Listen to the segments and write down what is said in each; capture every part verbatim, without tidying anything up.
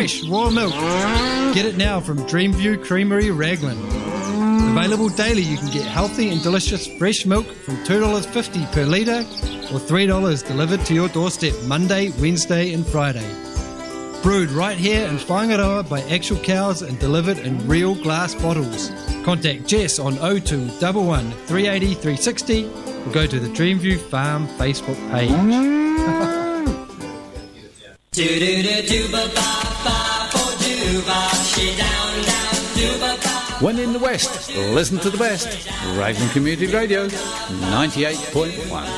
fresh raw milk. Get it now from Dreamview Creamery, Raglan. Available daily, you can get healthy and delicious fresh milk from two dollars fifty per litre or three dollars delivered to your doorstep Monday, Wednesday and Friday. Brewed right here in Whangaroa by actual cows and delivered in real glass bottles. Contact Jess on oh two one one, three eight oh, three six oh or go to the Dreamview Farm Facebook page. When in the West, listen to the best. Raglan Community Radio, ninety-eight point one.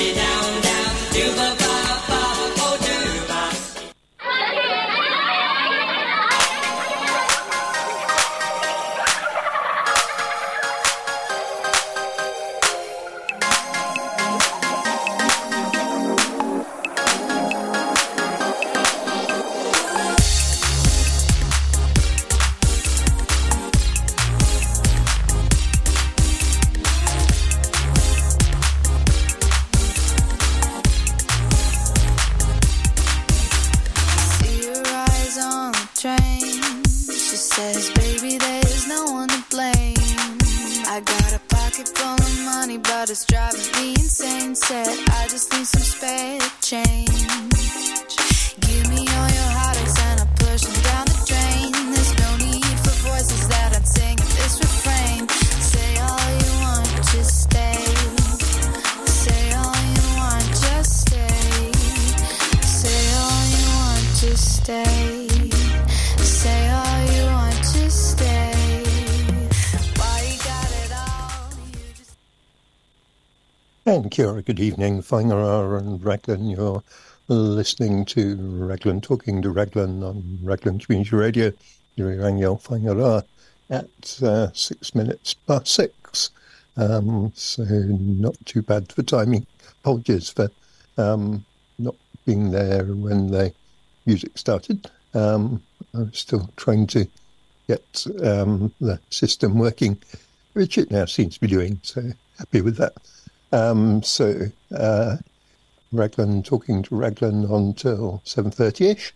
And kia ora, good evening, Whangaroa and Raglan. You're listening to Raglan, talking to Raglan on Raglan Community Radio, Irirangi Whangaroa, at uh, six minutes past six. Um, so not too bad for timing. Apologies for um, not being there when the music started. Um, I was still trying to get um, the system working, which it now seems to be doing, so happy with that. Um, so, uh, Raglan, talking to Raglan until seven thirty-ish,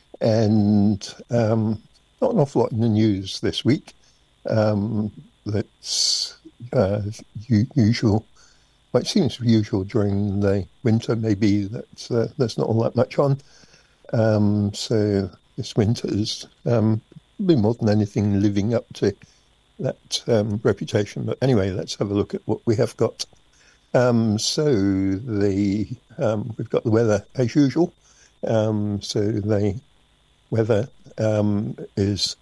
and um, not an awful lot in the news this week. Um, that's uh, u- usual. Well, it seems usual during the winter, maybe that uh, there's not all that much on. Um, so this winter's um, been more than anything living up to that um, reputation. But anyway, let's have a look at what we have got. Um, so the um, we've got the weather as usual. Um, so the weather um, is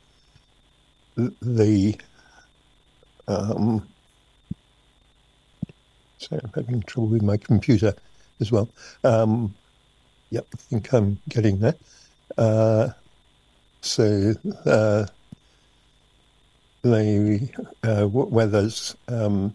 the um, so I'm having trouble with my computer as well. Um, yep, I think I'm getting there. Uh, so uh, the uh, weather's um,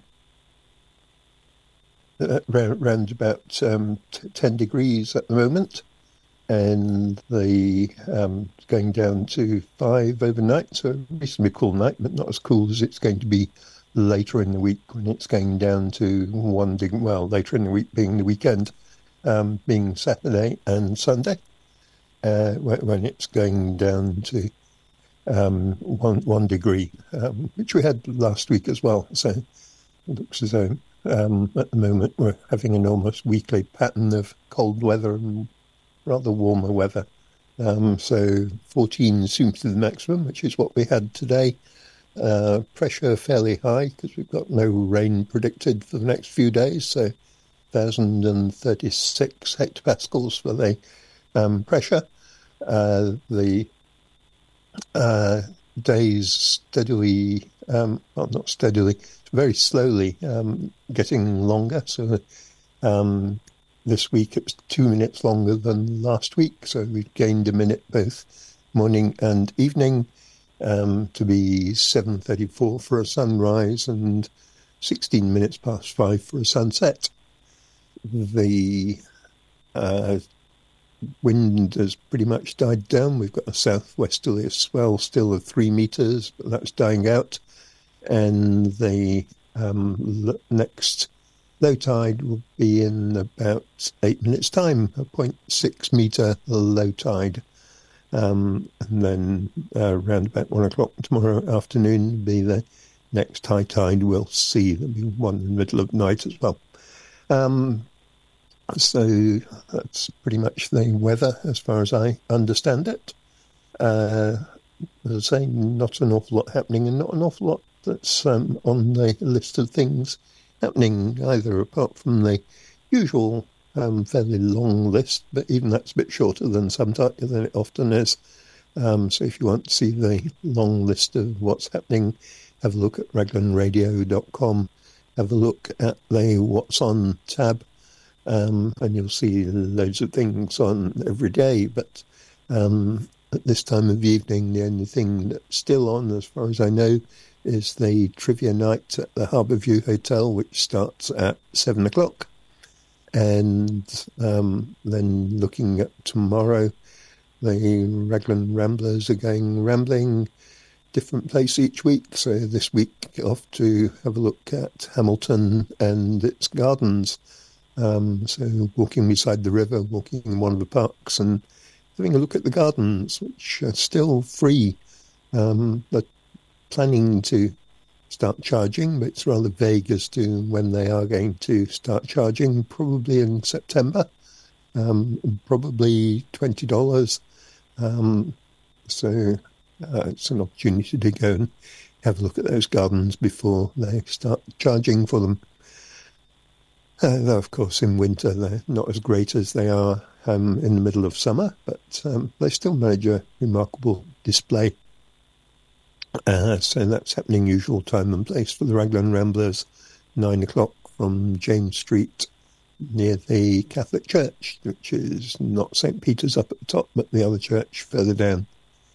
around about um, t- ten degrees at the moment, and the um, it's going down to five overnight, so a reasonably cool night, but not as cool as it's going to be later in the week when it's going down to one degree, well, later in the week being the weekend, um, being Saturday and Sunday, uh, when it's going down to um, one, one degree, um, which we had last week as well, so it looks as though Um, at the moment, we're having an almost weekly pattern of cold weather and rather warmer weather. Um, so fourteen seems to be the maximum, which is what we had today. Uh, pressure fairly high because we've got no rain predicted for the next few days. So one thousand thirty-six hectopascals for the um, pressure. Uh, the uh, days steadily, um, well, not steadily, very slowly um, getting longer. So um, this week it was two minutes longer than last week. So we gained a minute both morning and evening um, to be seven thirty-four for a sunrise and sixteen minutes past five for a sunset. The uh, wind has pretty much died down. We've got a southwesterly swell still of three metres, but that's dying out. And the um, l- next low tide will be in about eight minutes' time, a zero point six metre low tide. Um, and then uh, around about one o'clock tomorrow afternoon will be the next high tide we'll see. There'll be one in the middle of the night as well. Um, so that's pretty much the weather as far as I understand it. Uh, as I say, not an awful lot happening, and not an awful lot that's um, on the list of things happening either, apart from the usual um, fairly long list, but even that's a bit shorter than sometimes than it often is. Um, so if you want to see the long list of what's happening, have a look at raglan radio dot com, have a look at the What's On tab, um, and you'll see loads of things on every day. But um, at this time of evening, the only thing that's still on, as far as I know, is the trivia night at the Harbourview Hotel, which starts at seven o'clock. And um, then looking at tomorrow, the Raglan Ramblers are going rambling, different place each week. So this week off to have a look at Hamilton and its gardens. Um, so walking beside the river, walking in one of the parks and having a look at the gardens, which are still free. Um, but planning to start charging, but it's rather vague as to when they are going to start charging, probably in September, um, probably twenty dollars. Um, so uh, it's an opportunity to go and have a look at those gardens before they start charging for them. Uh, though, of course, in winter they're not as great as they are um, in the middle of summer, but um, they still manage a remarkable display. Uh, so that's happening usual time and place for the Raglan Ramblers, nine o'clock from James Street near the Catholic Church, which is not Saint Peter's up at the top, but the other church further down.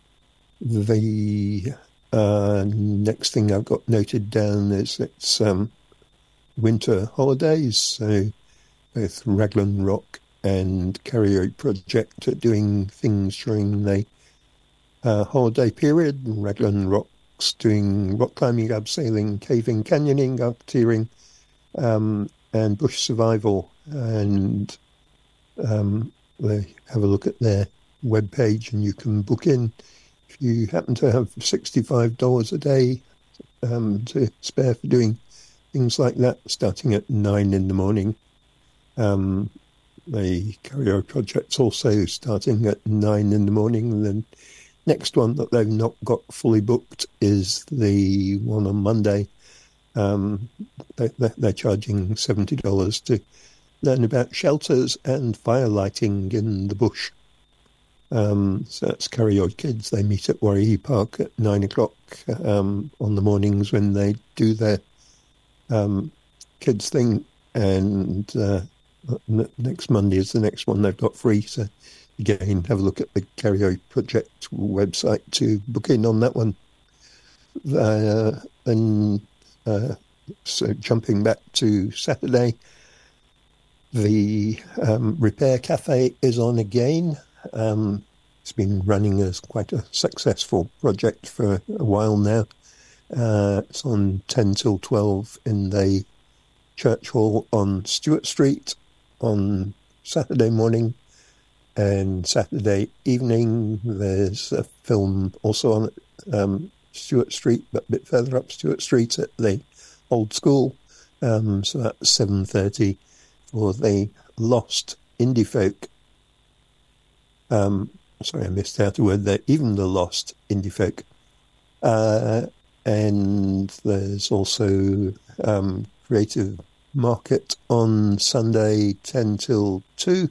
The uh, next thing I've got noted down is it's um, winter holidays, so both Raglan Rock and Karaoke Project are doing things during the uh, holiday period. Raglan Rock's doing rock climbing, abseiling, caving, canyoning, arcteering, um, and bush survival. And um, they have a look at their webpage and you can book in. If you happen to have sixty-five dollars a day um, to spare for doing things like that, starting at nine in the morning. Um, the Karaoke Project's also starting at nine in the morning. And then next one that they've not got fully booked is the one on Monday. Um, they, they're charging seventy dollars to learn about shelters and fire lighting in the bush. Um, so that's Karaoke Kids. They meet at Warriee Park at nine o'clock um, on the mornings when they do their um, kids thing. And uh, next Monday is the next one they've got free. So again, have a look at the Karaoke Project website to book in on that one. Uh, and uh, so jumping back to Saturday, the um, Repair Cafe is on again. Um, it's been running as quite a successful project for a while now. Uh, it's on ten till twelve in the church hall on Stewart Street on Saturday morning. And Saturday evening, there's a film also on um, Stewart Street, but a bit further up Stewart Street at the old school. Um, so that's seven thirty for the Lost Indie Folk. Um, sorry, I missed out a word there. Even the Lost Indie Folk. Uh, and there's also um, Creative Market on Sunday, ten till two.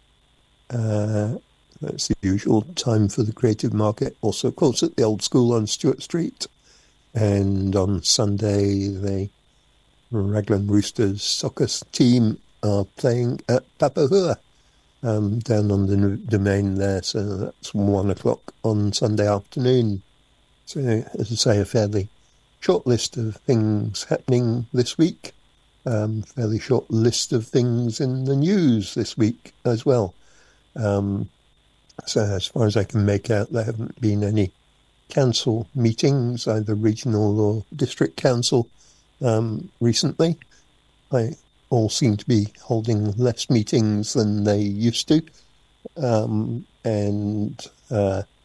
Uh, that's the usual time for the Creative Market. Also, of course, at the old school on Stewart Street. And on Sunday, the Raglan Roosters soccer team are playing at Papahua um, down on the domain there. So that's one o'clock on Sunday afternoon. So, as I say, a fairly short list of things happening this week. Um, fairly short list of things in the news this week as well. Um, so as far as I can make out, there haven't been any council meetings, either regional or district council, um, recently. They all seem to be holding less meetings than they used to. Um, and uh,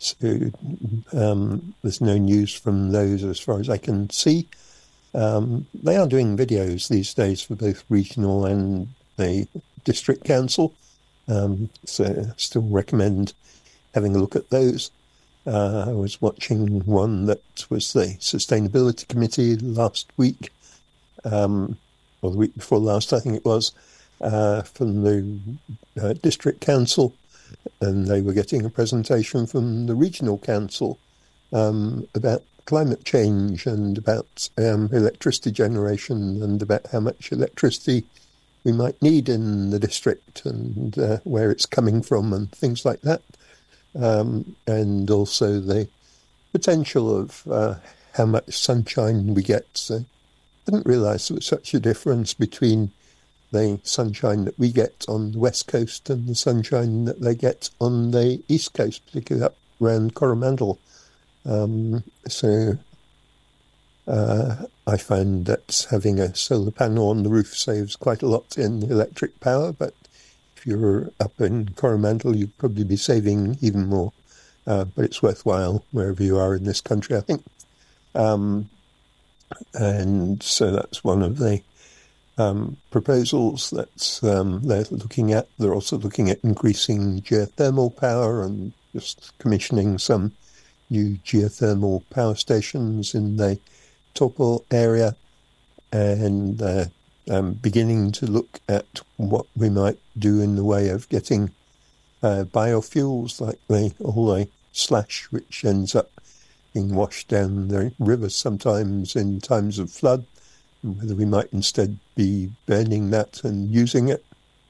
So um, there's no news from those as far as I can see. Um, they are doing videos these days for both regional and the district council. Um, so I still recommend having a look at those. Uh, I was watching one that was the Sustainability Committee last week, um, or the week before last, I think it was, uh, from the uh, district council, and they were getting a presentation from the regional council um, about climate change and about um, electricity generation and about how much electricity we might need in the district and uh, where it's coming from and things like that. Um, and also the potential of uh, how much sunshine we get. So I didn't realise there was such a difference between the sunshine that we get on the west coast and the sunshine that they get on the east coast, particularly up around Coromandel. Um, so uh, I find that having a solar panel on the roof saves quite a lot in electric power, but if you're up in Coromandel, you'd probably be saving even more. Uh, but it's worthwhile wherever you are in this country, I think. Um, and so that's one of the um, proposals that um, they're looking at. They're also looking at increasing geothermal power and just commissioning some new geothermal power stations in the Taupo area, and uh, um, beginning to look at what we might do in the way of getting uh, biofuels, like the all the slash which ends up being washed down the rivers sometimes in times of flood, and whether we might instead be burning that and using it,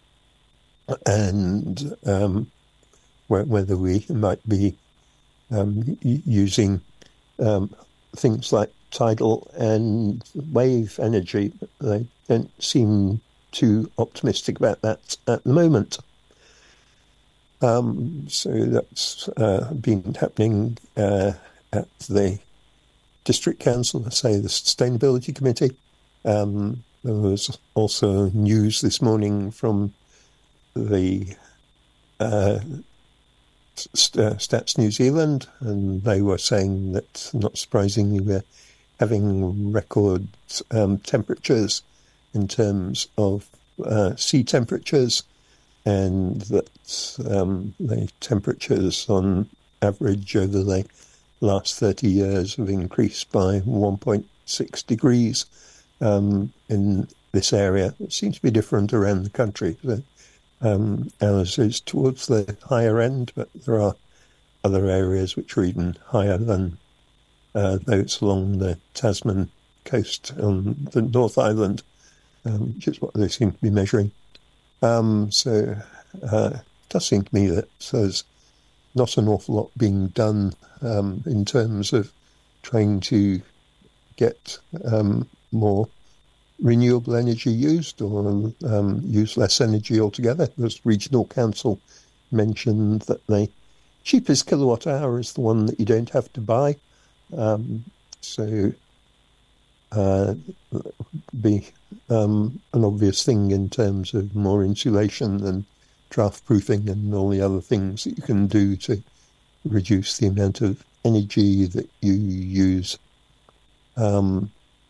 and um, whether we might be um, using um, things like tidal and wave energy. They don't seem too optimistic about that at the moment. Um, so that's uh, been happening uh, at the district council, I say the Sustainability Committee. Um, there was also news this morning from the uh, Stats New Zealand, and they were saying that, not surprisingly, we're having record um, temperatures in terms of uh, sea temperatures, and that um, the temperatures on average over the last thirty years have increased by one point six degrees um, in this area. It seems to be different around the country. So, um, ours is towards the higher end, but there are other areas which are even higher than uh, those along the Tasman coast on the North Island, um, which is what they seem to be measuring. Um, so uh, it does seem to me that there's not an awful lot being done um, in terms of trying to get um, more renewable energy used, or um, use less energy altogether. The regional council mentioned that the cheapest kilowatt hour is the one that you don't have to buy. Um, so uh, be um, an obvious thing in terms of more insulation and draft proofing and all the other things that you can do to reduce the amount of energy that you use. Um,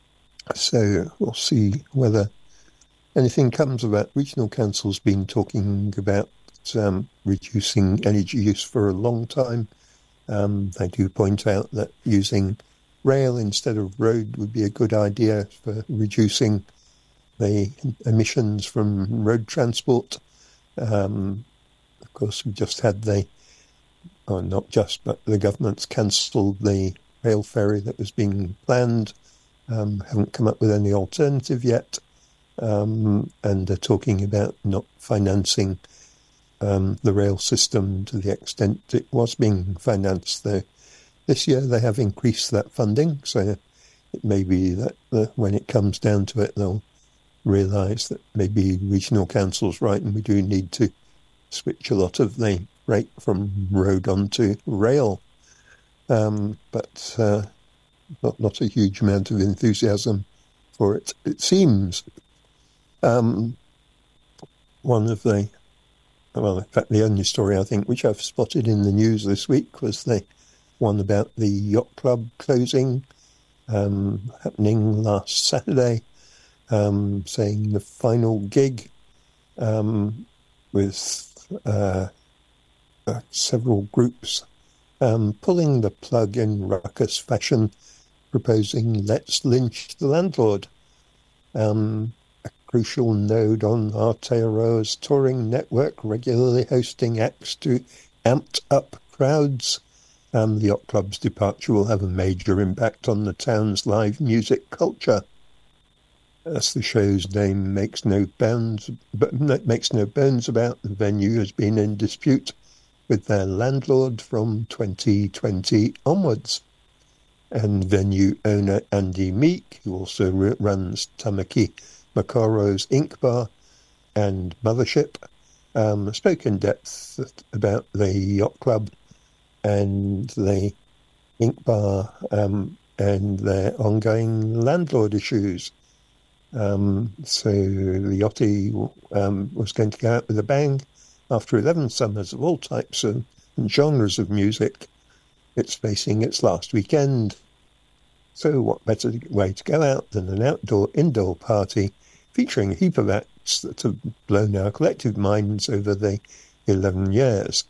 so we'll see whether anything comes of that. Regional Council's been talking about um, reducing energy use for a long time. Um, they do point out that using rail instead of road would be a good idea for reducing the emissions from road transport. Um, of course, we just had the, or not just, but the government's cancelled the rail ferry that was being planned. Um, haven't come up with any alternative yet, um, and they're talking about not financing um, the rail system to the extent it was being financed. There, this year they have increased that funding, so it may be that the, when it comes down to it, they'll realise that maybe regional council's right, and we do need to switch a lot of the rate from road onto rail. Um, but uh, not not a huge amount of enthusiasm for it, it seems. Um, one of the well, in fact, the only story I think which I've spotted in the news this week was the one about the yacht club closing, um, happening last Saturday, um, saying the final gig um, with uh, uh, several groups um, pulling the plug in ruckus fashion, proposing let's lynch the landlord. Um, a crucial node on Aotearoa's touring network, regularly hosting acts to amped up crowds. Um, the yacht club's departure will have a major impact on the town's live music culture. As the show's name makes no bounds, but makes no bones about, the venue has been in dispute with their landlord from twenty twenty onwards. And venue owner Andy Meek, who also runs Tamaki Makoro's Ink Bar and Mothership, um, spoke in depth about the yacht club and the Ink Bar um, and their ongoing landlord issues. Um, so the Yachty um, was going to go out with a bang after eleven summers of all types of, and genres of music. It's facing its last weekend. So what better way to go out than an outdoor-indoor party featuring a heap of acts that have blown our collective minds over the eleven years.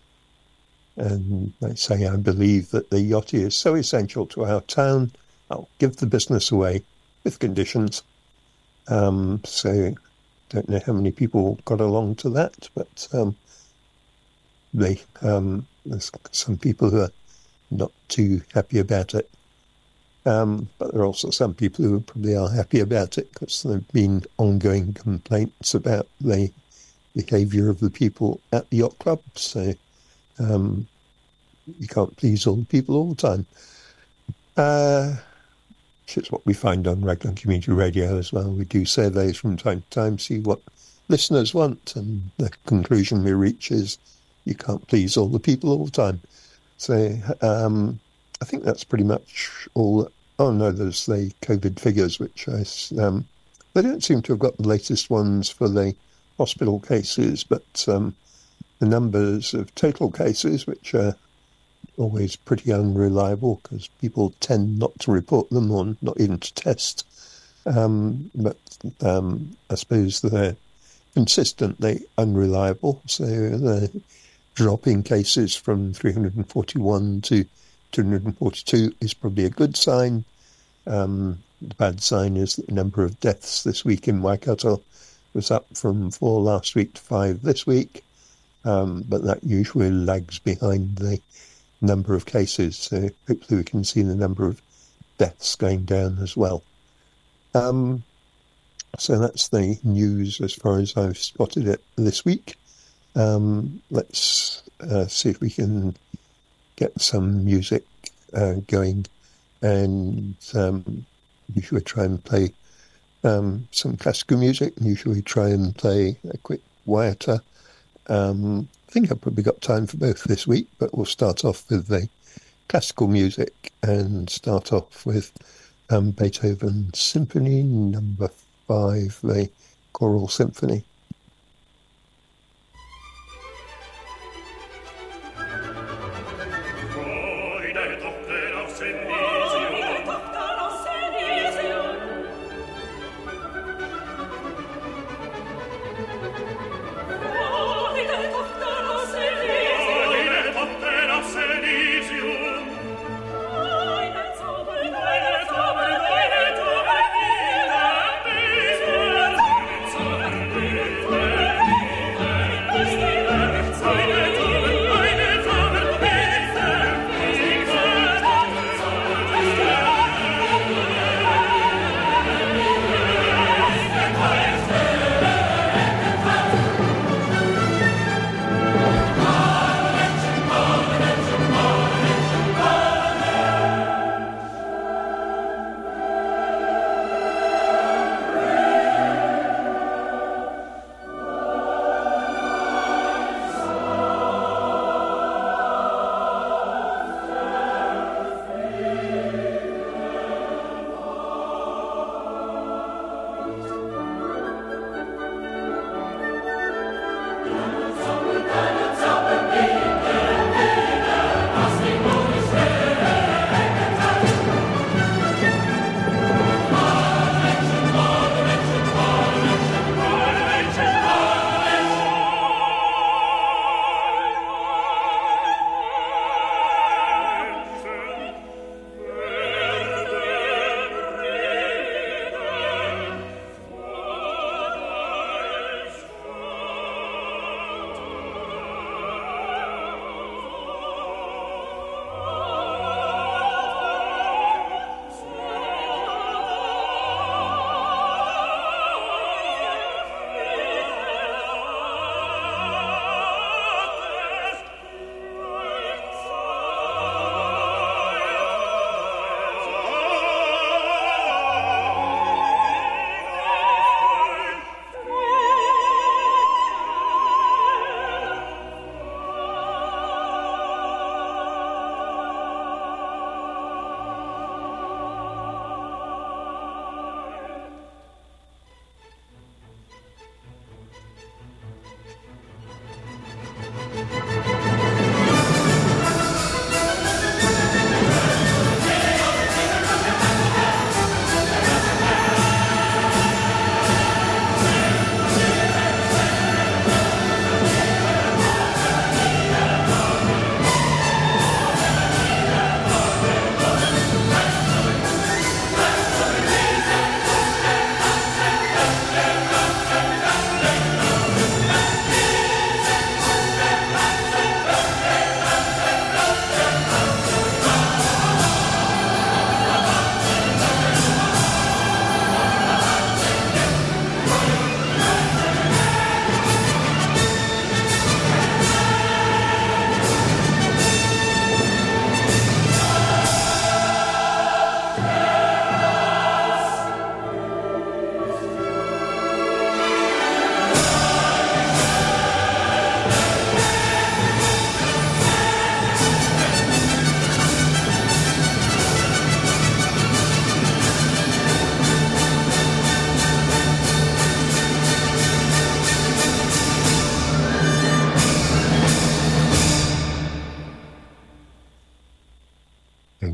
And I say I believe that the Yachty is so essential to our town, I'll give the business away with conditions. Um, so don't know how many people got along to that, but um, they um, there's some people who are not too happy about it. Um, but there are also some people who probably are happy about it because there have been ongoing complaints about the behaviour of the people at the yacht club. So um, you can't please all the people all the time. Uh, which is what we find on Raglan Community Radio as well. We do surveys from time to time, see what listeners want, and the conclusion we reach is you can't please all the people all the time. So um, I think that's pretty much all. Oh no, there's the COVID figures, which I, um, they don't seem to have got the latest ones for the hospital cases, but um, the numbers of total cases, which are always pretty unreliable because people tend not to report them or not even to test. Um, but um, I suppose they're consistently unreliable. So the drop in cases from three hundred forty-one to two hundred forty-two is probably a good sign. Um, the bad sign is that the number of deaths this week in Waikato was up from four last week to five this week. Um, but that usually lags behind the number of cases, so hopefully we can see the number of deaths going down as well. Um, so that's the news as far as I've spotted it this week. Um, let's uh, see if we can get some music uh, going, and um, usually try and play um, some classical music, and usually try and play a quick waiata. Um, I think I've probably got time for both this week, but we'll start off with the classical music and start off with um, Beethoven's Symphony Number Five, the Choral Symphony. Thank you.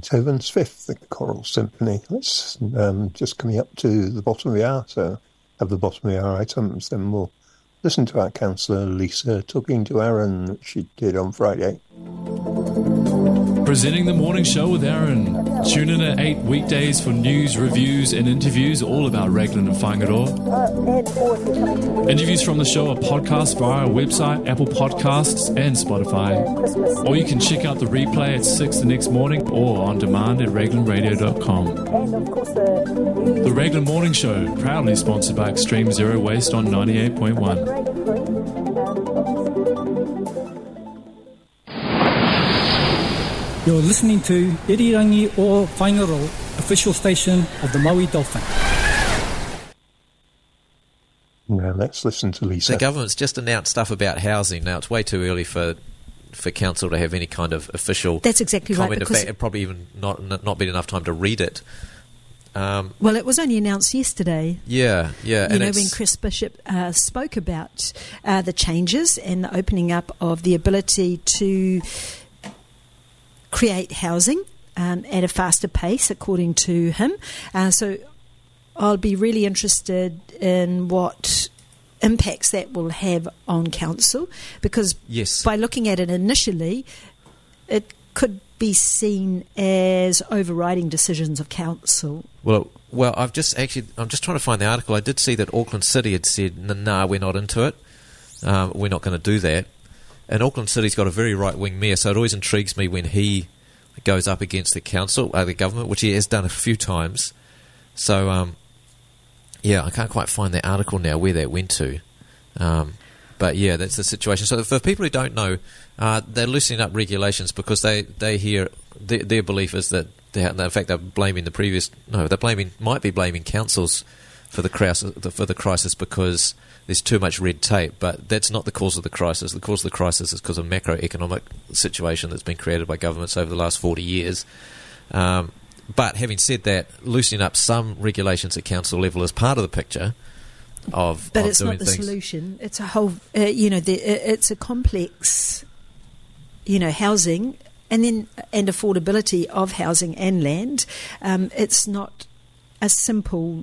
Beethoven's Fifth, the Choral Symphony. That's um, just coming up to the bottom of the hour, so have the bottom of the hour items, then we'll listen to our councillor Lisa talking to Aaron, which she did on Friday. Presenting the morning show with Aaron. Tune in at eight weekdays for news, reviews and interviews all about Raglan and Whangaroa. Interviews from the show are podcast via our website, Apple Podcasts and Spotify. Or you can check out the replay at six the next morning or on demand at raglan radio dot com. The Raglan Morning Show, proudly sponsored by Extreme Zero Waste on ninety-eight point one. You're listening to Irirangi o Whangaroa, official station of the Maui Dolphin. Now let's listen to Lisa. The government's just announced stuff about housing. Now, it's way too early for for council to have any kind of official That's exactly comment. right. In fact, it probably even not not been enough time to read it. Um, well, it was only announced yesterday. Yeah, yeah. You and know, it's, when Chris Bishop uh, spoke about uh, the changes and the opening up of the ability to create housing um, at a faster pace, according to him. Uh, so I'll be really interested in what impacts that will have on council, because yes. by looking at it initially, it could be seen as overriding decisions of council. Well, well, I've just actually, I'm just trying to find the article. I did see that Auckland City had said, "No, nah, we're not into it. Um, we're not going to do that." And Auckland City's got a very right-wing mayor, so it always intrigues me when he goes up against the council, uh, the government, which he has done a few times. So, um, yeah, I can't quite find the article now where that went to. Um, but, yeah, that's the situation. So for people who don't know, uh, they're loosening up regulations because they, they hear, their, their belief is that, they, in fact, they're blaming the previous, no, they're blaming, might be blaming councils for the crisis, for the crisis because there's too much red tape, but that's not the cause of the crisis. The cause of the crisis is because of macroeconomic situation that's been created by governments over the last forty years. Um, but having said that, loosening up some regulations at council level is part of the picture of, but of it's doing not the things. solution. It's a whole, uh, you know, the, it's a complex, you know, housing and then and affordability of housing and land. Um, it's not a simple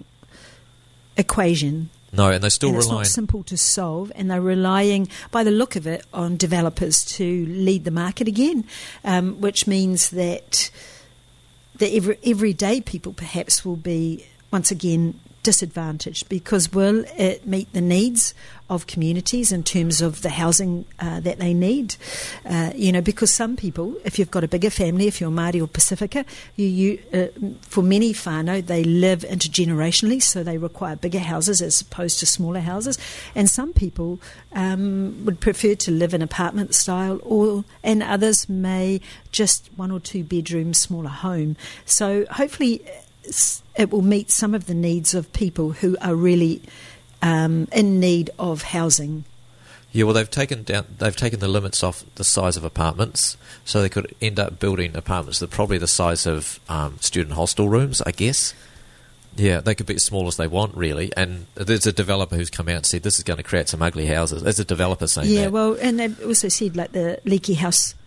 equation. No, and they're still and relying. It's not simple to solve, and they're relying, by the look of it, on developers to lead the market again, um, which means that the every, everyday people perhaps will be once again disadvantaged, because will it meet the needs of communities in terms of the housing uh, that they need? Uh, you know, because some people, if you've got a bigger family, if you're Māori or Pacifica, you, you uh, for many whānau, they live intergenerationally, so they require bigger houses as opposed to smaller houses. And some people um, would prefer to live in apartment style, or and others may just one or two bedroom, smaller home. So hopefully it will meet some of the needs of people who are really um, in need of housing. Yeah, well, they've taken down, they've taken the limits off the size of apartments, so they could end up building apartments that are probably the size of um, student hostel rooms, I guess. Yeah, they could be as small as they want, really. And there's a developer who's come out and said this is going to create some ugly houses. There's a developer saying yeah, that. well, and they've also said like the leaky house.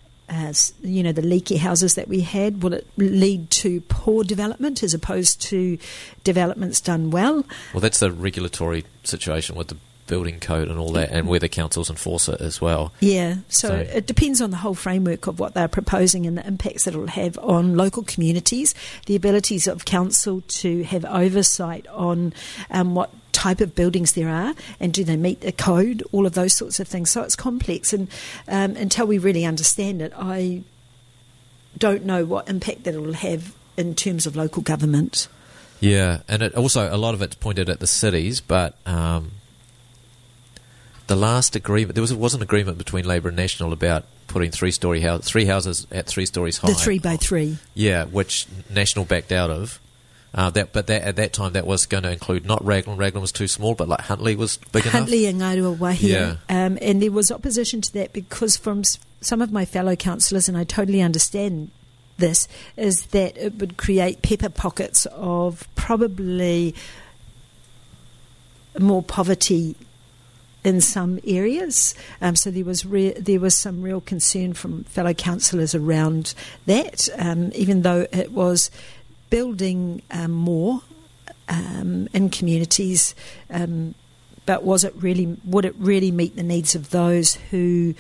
As you know, the leaky houses that we had, will it lead to poor development as opposed to developments done well? Well, that's the regulatory situation with the building code and all that, and where the councils enforce it as well. Yeah, so, So- it depends on the whole framework of what they're proposing and the impacts that it will have on local communities, the abilities of council to have oversight on um, what type of buildings there are, and do they meet the code, all of those sorts of things. So it's complex, and um, until we really understand it, I don't know what impact that it will have in terms of local government. Yeah, and it also, a lot of it's pointed at the cities, but um, the last agreement, there was, was an agreement between Labour and National about putting three-storey house, three houses at three stories high. The three by three. Yeah, which National backed out of. Uh, that, but that, at that time, that was going to include not Raglan. Raglan was too small, but like Huntly was big Huntly enough. and Ngarua Wahia. Yeah. Um, and there was opposition to that because from s- some of my fellow councillors, and I totally understand this, is that it would create pepper pockets of probably more poverty in some areas. Um, so there was re- there was some real concern from fellow councillors around that, um, even though it was building um, more um, in communities. Um, but was it really? Would it really meet the needs of those who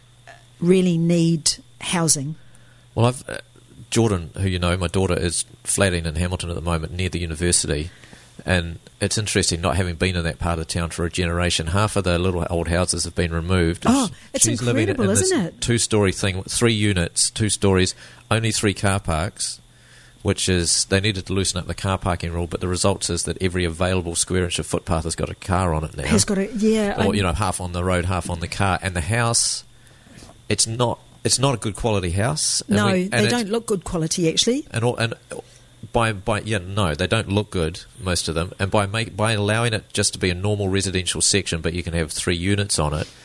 really need housing? Well, I've uh, Jordan, who you know, my daughter is flatting in Hamilton at the moment near the university. And it's interesting not having been in that part of town for a generation. Half of the little old houses have been removed. Oh, it's She's incredible, living in isn't this it? two-storey thing, three units, two stories, only three car parks, which is, they needed to loosen up the car parking rule, but the result is that every available square inch of footpath has got a car on it now. Has got a, yeah. Or, I'm- you know, half on the road, half on the car. And the house, it's not, it's not a good quality house. And no, we- and they it's- don't look good quality, actually. and all, and by by yeah no they don't look good, most of them, and by make by allowing it just to be a normal residential section but you can have three units on it,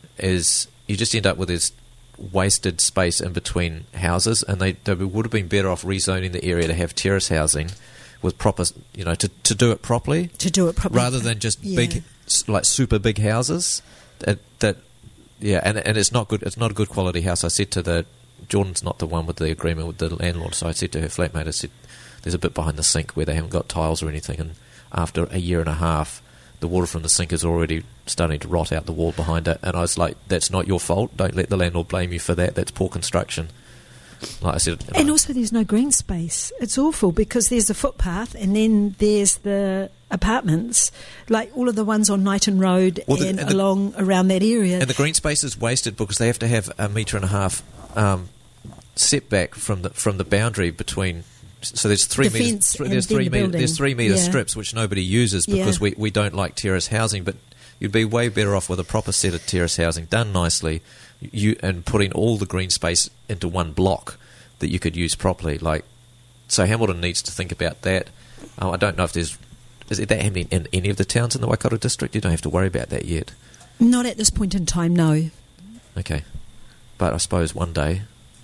is you just end up with this wasted space in between houses. And they, they would have been better off rezoning the area to have terrace housing with proper, you know, to, to do it properly, To do it properly. rather than just Yeah. big s- like super big houses that, that yeah and and it's not good, it's not a good quality house. I said to the Jordan's not the one with the agreement with the landlord, so I said to her flatmate, I said, there's a bit behind the sink where they haven't got tiles or anything, and after a year and a half the water from the sink is already starting to rot out the wall behind it. And I was like, that's not your fault, don't let the landlord blame you for that, that's poor construction. Like I said, you know, And also there's no green space. It's awful because there's the footpath and then there's the apartments, like all of the ones on Knighton Road Well, the- and, and the- along around that area. and the green space is wasted because they have to have a metre and a half um, setback from the from the boundary between. So there's three The metres. fence Th- and there's then three the metre. building. There's three metre Yeah. strips which nobody uses because Yeah. we, we don't like terrace housing. But you'd be way better off with a proper set of terrace housing done nicely, you and putting all the green space into one block that you could use properly. Like, so Hamilton needs to think about that. Oh, I don't know if there's is it that happening in any of the towns in the Waikato district. You don't have to worry about that yet. Not at this point in time, no. Okay, but I suppose one day.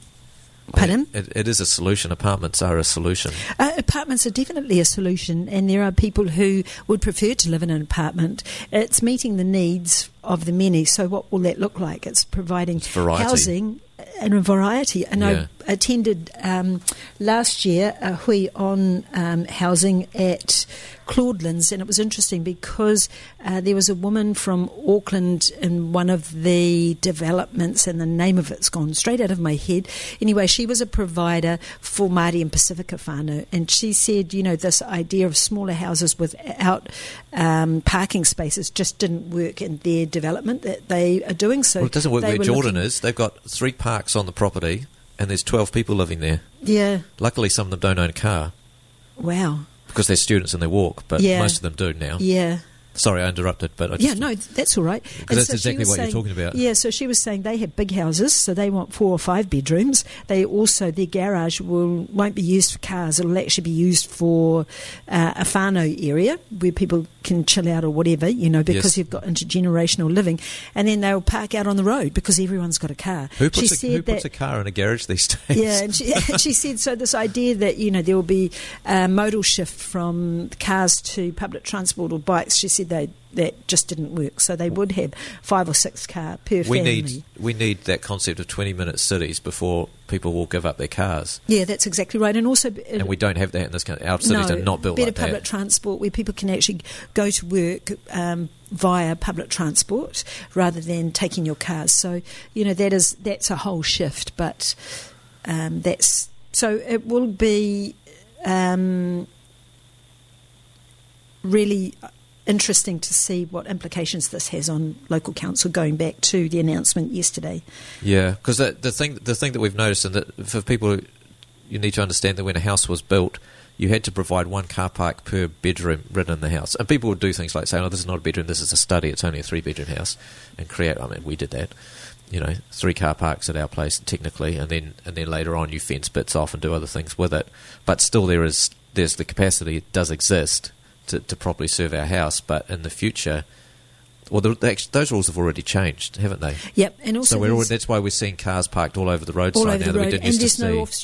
Pardon? It, it is a solution. Apartments are a solution. Uh, apartments are definitely a solution, and there are people who would prefer to live in an apartment. It's meeting the needs of the many. So what will that look like? It's providing It's variety. housing and a variety. And Yeah. I attended um, last year a hui on um, housing at Claudelands, and it was interesting because uh, there was a woman from Auckland in one of the developments, and the name of it's gone straight out of my head. Anyway, she was a provider for Māori and Pacifica whānau, and she said, you know, this idea of smaller houses without um, parking spaces just didn't work in their development that they are doing. So Well, it doesn't work they where were Jordan looking- is. They've got three parks on the property, and there's twelve people living there. Yeah, Luckily, some of them don't own a car wow. because they're students and they walk, but Yeah. most of them do now. Yeah. Sorry, I interrupted, but I just, Yeah, no, that's all right. Because And that's so she exactly was what you're saying- talking about. Yeah, so she was saying they have big houses, so they want four or five bedrooms. They also, their garage will won't be used for cars. It'll actually be used for uh, a whānau area where people can chill out or whatever, you know, because Yes. you've got intergenerational living. And then they'll park out on the road because everyone's got a car. Who puts, she a, said who puts that, a car in a garage these days? yeah, and she, she said, so this idea that, you know, there will be a modal shift from cars to public transport or bikes, she said they that just didn't work. So they would have five or six car per we family. need we need that concept of twenty-minute cities before people will give up their cars, Yeah, that's exactly right. And also... and we don't have that in this country. Our cities no, are not built better like public that. transport where people can actually go to work um, via public transport rather than taking your cars. So, you know, that is that's a whole shift, but um, that's... So it will be um, really interesting to see what implications this has on local council, going back to the announcement yesterday. Yeah, because the, the thing the thing that we've noticed, and that for people, who, you need to understand that when a house was built, you had to provide one car park per bedroom written in the house. And people would do things like say, oh, this is not a bedroom, this is a study, it's only a three-bedroom house, and create, I mean, we did that, you know, three car parks at our place, technically, and then and then later on you fence bits off and do other things with it. But still there is, there's the capacity, it does exist to, to properly serve our house, but in the future... Well, the, the, those rules have already changed, haven't they? Yep, and also So we're, there's- that's why we're seeing cars parked all over the all roadside over now the that we road, didn't and used to there's see. no off-street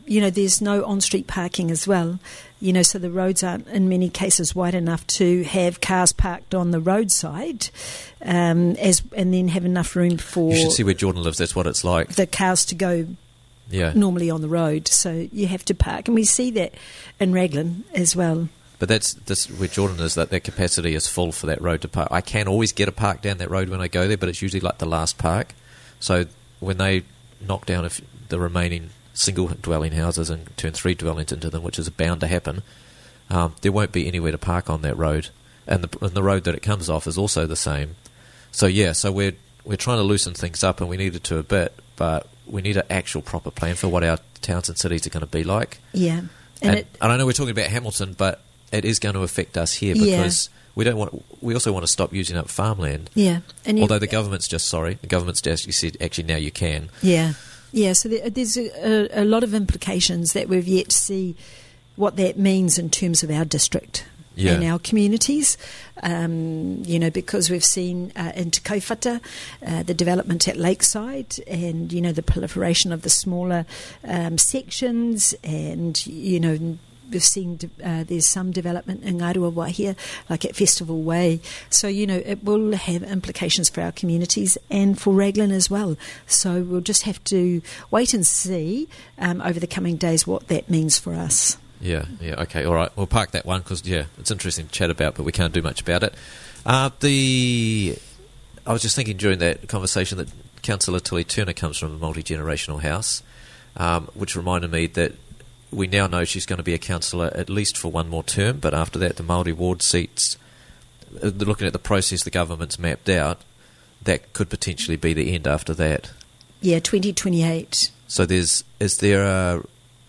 you know, there's no on-street parking as well. You know, so the roads aren't in many cases wide enough to have cars parked on the roadside, um, as and then have enough room for. You should see where Jordan lives. That's what it's like. The cars to go. Yeah. Normally on the road, so you have to park, and we see that in Raglan as well. But that's this where Jordan is, that their capacity is full for that road to park. I can always get a park down that road when I go there, but it's usually like the last park. So when they knock down if the remaining single dwelling houses and turn three dwellings into them, which is bound to happen, um, there won't be anywhere to park on that road, and the and the road that it comes off is also the same. So yeah, so we're we're trying to loosen things up, and we needed to a bit, but we need an actual proper plan for what our towns and cities are going to be like. Yeah. And, and it, I know we're talking about Hamilton, but it is going to affect us here because yeah. we don't want. We also want to stop using up farmland. Yeah. And although you, the government's just sorry, the government's just you said actually now you can. Yeah. Yeah. So there, there's a, a lot of implications that we've yet to see what that means in terms of our district. Yeah. In our communities, um, you know, because we've seen uh, in Te Kaifata, uh, the development at Lakeside, and you know the proliferation of the smaller um, sections, and you know we've seen de- uh, there's some development in Ngarua Wahia, like at Festival Way. So you know it will have implications for our communities and for Raglan as well. So we'll just have to wait and see um, over the coming days what that means for us. Yeah, yeah, okay, all right. We'll park that one because, yeah, it's interesting to chat about, but we can't do much about it. Uh, the I was just thinking during that conversation that Councillor Tilly Turner comes from a multi-generational house, um, which reminded me that we now know she's going to be a councillor at least for one more term, but after that the Māori ward seats, uh, looking at the process the government's mapped out, that could potentially be the end after that. Yeah, twenty twenty-eight. So there's is there a...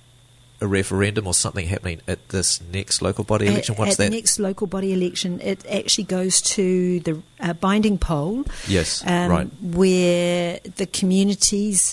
a referendum or something happening at this next local body election? At, What's at that? At the next local body election, it actually goes to the uh, binding poll. Yes, um, right. Where the communities,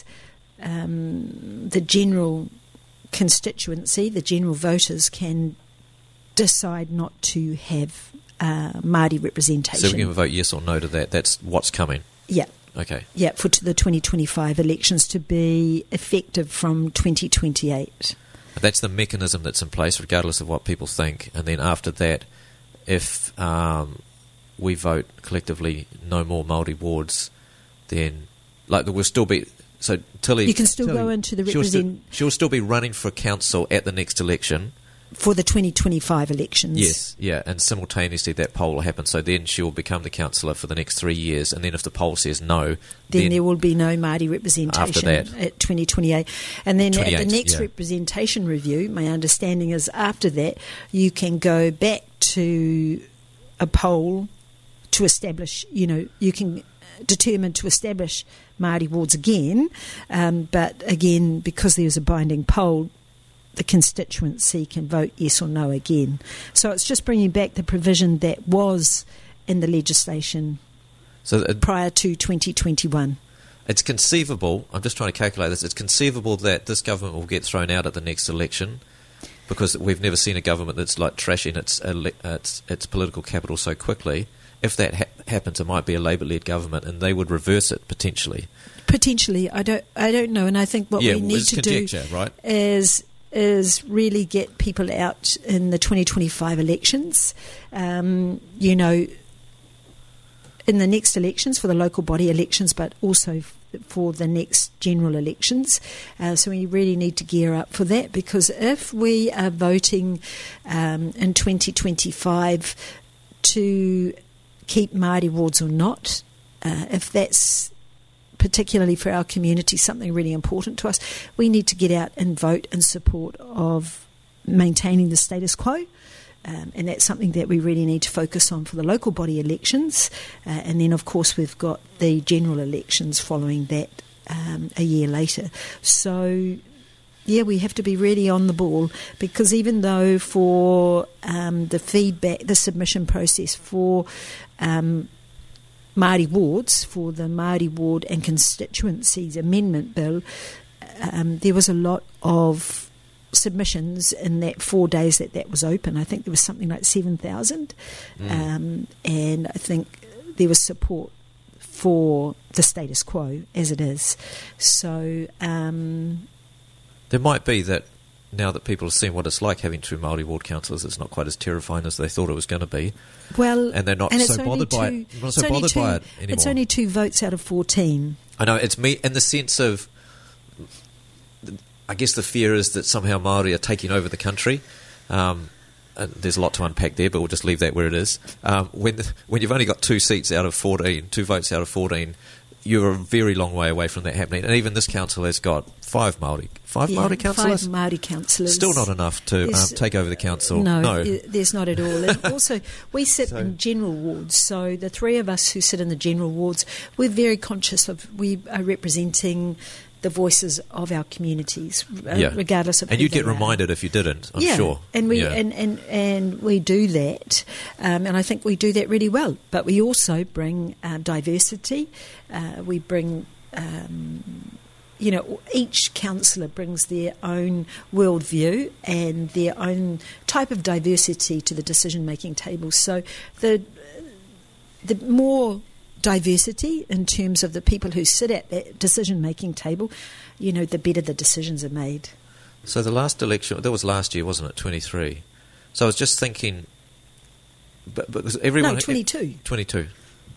um, the general constituency, the general voters can decide not to have uh, Māori representation. So we're going to vote yes or no to that. That's what's coming. Yeah. Okay. Yeah, for to the twenty twenty-five elections to be effective from twenty twenty-eight. That's the mechanism that's in place, regardless of what people think. And then after that, if um, we vote collectively no more Māori wards, then like there will still be. So Tilly, you can still Tilly, go into the she'll, represent. sti- she'll still be running for council at the next election for the twenty twenty-five elections. Yes, yeah, and simultaneously that poll will happen. So then she will become the councillor for the next three years, and then if the poll says no, then, then there will be no Māori representation after that. at twenty twenty-eight. And then at the next yeah. representation review, my understanding is after that you can go back to a poll to establish, you know, you can determine to establish Māori wards again, um, but again, because there's a binding poll, the constituency can vote yes or no again. So it's just bringing back the provision that was in the legislation so it, prior to twenty twenty-one. It's conceivable, I'm just trying to calculate this, it's conceivable that this government will get thrown out at the next election because we've never seen a government that's like trashing its, ele- its, its political capital so quickly. If that ha- happens, it might be a Labour-led government and they would reverse it potentially. Potentially, I don't, I don't know. And I think what yeah, we need it's to do right? is... is really get people out in the twenty twenty-five elections. Um, you know, in the next elections, for the local body elections, but also f- for the next general elections. Uh, so we really need to gear up for that, because if we are voting um, in twenty twenty-five to keep Māori wards or not, uh, if that's particularly for our community, something really important to us, we need to get out and vote in support of maintaining the status quo. Um, and that's something that we really need to focus on for the local body elections. Uh, and then, of course, we've got the general elections following that um, a year later. So, yeah, we have to be really on the ball, because even though for um, the feedback, the submission process for um, Māori wards, for the Māori ward and constituencies amendment bill, um, there was a lot of submissions in that four days that that was open. I think there was something like seven thousand, mm. um, and I think there was support for the status quo as it is. So um, there might be that now that people have seen what it's like having two Māori ward councillors, it's not quite as terrifying as they thought it was going to be. Well, and they're not and so bothered two, by it. Not so bothered two, by it anymore. It's only two votes out of fourteen. I know, it's me in the sense of, I guess the fear is that somehow Māori are taking over the country. Um, and there's a lot to unpack there, but we'll just leave that where it is. Um, when the, when you've only got two seats out of fourteen, two votes out of fourteen, you're a very long way away from that happening. And even this council has got five Māori, five yeah, Māori councillors. Five Māori councillors. Still not enough to um, take over the council. No, no, there's not at all. And also, we sit So- in general wards, so the three of us who sit in the general wards, we're very conscious of we are representing the voices of our communities, uh, Yeah. regardless of and who you'd get they are. reminded if you didn't, I'm yeah, sure. and we Yeah. and, and, and we do that, um, and I think we do that really well. But we also bring uh, diversity. Uh, we bring, um, you know, each councillor brings their own worldview and their own type of diversity to the decision-making table. So the the more diversity in terms of the people who sit at that decision-making table, you know, the better the decisions are made. So the last election, that was last year, wasn't it, twenty-three? So I was just thinking, but, because everyone... No, twenty-two. twenty-two.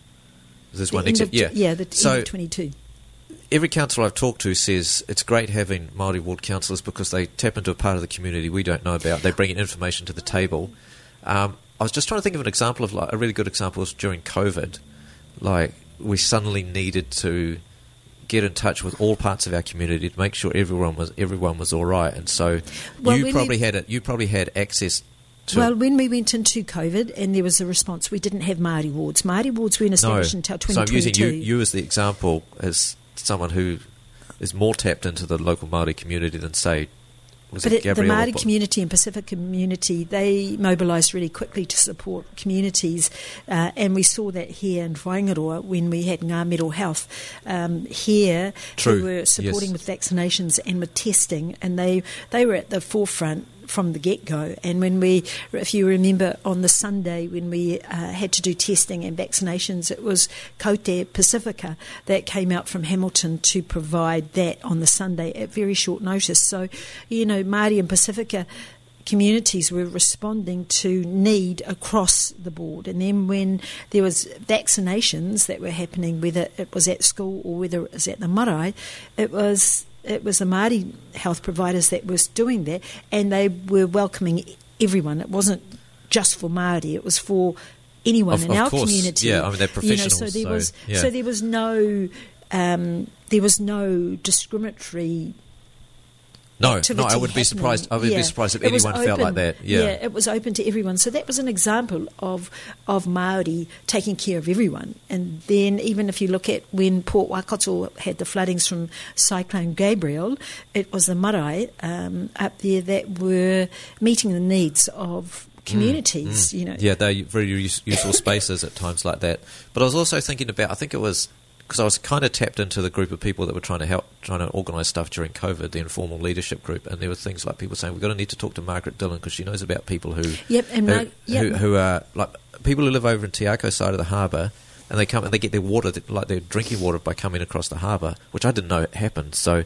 There's The one end exit, of- yeah. Yeah, the so end of twenty-two. every councillor I've talked to says it's great having Māori ward councillors because they tap into a part of the community we don't know about. They bring in information to the table. Um, I was just trying to think of an example of, like, a really good example was during COVID. Like, we suddenly needed to get in touch with all parts of our community to make sure everyone was everyone was all right. And so Well, you when probably we- had it. You probably had access to. Well, when we went into COVID and there was a response, we didn't have Māori wards. Māori wards weren't established no. until So twenty I'm twenty-two. using you, you as the example as someone who is more tapped into the local Māori community than, say, was But it it, the Gabrielle? Māori community and Pacific community, they mobilised really quickly to support communities, uh, and we saw that here in Whaingaroa when we had Ngā Middle Health um, here, True, who were supporting yes. with vaccinations and with testing, and they, they were at the forefront from the get-go. And when we, if you remember, on the Sunday when we uh, had to do testing and vaccinations, it was Kote Pacifica that came out from Hamilton to provide that on the Sunday at very short notice. So, you know, Māori and Pacifica communities were responding to need across the board. And then when there was vaccinations that were happening, whether it was at school or whether it was at the marae, it was it was the Māori health providers that was doing that, and they were welcoming everyone. It wasn't just for Māori, it was for anyone Of- in of our course, community. yeah, I mean, they're You know, professionals, so there so, was yeah. so there was no um, there was no discriminatory No, no, activity I would be happening. surprised. I would Yeah. be surprised if It was anyone felt like open- that. Yeah. it was open to everyone. So that was an example of of Māori taking care of everyone. And then even if you look at when Port Waikato had the floodings from Cyclone Gabrielle, it was the marae um, up there that were meeting the needs of communities. You know, Yeah, they're very use, useful spaces at times like that. But I was also thinking about, I think it was, because I was kind of tapped into the group of people that were trying to help, trying to organise stuff during COVID, the informal leadership group, and there were things like people saying, we've got to need to talk to Margaret Dillon because she knows about people who, Yep, and who, Mar- yep. who, who are, like, people who live over in Te Ako side of the harbour, and they come and they get their water, like their drinking water, by coming across the harbour, which I didn't know happened. So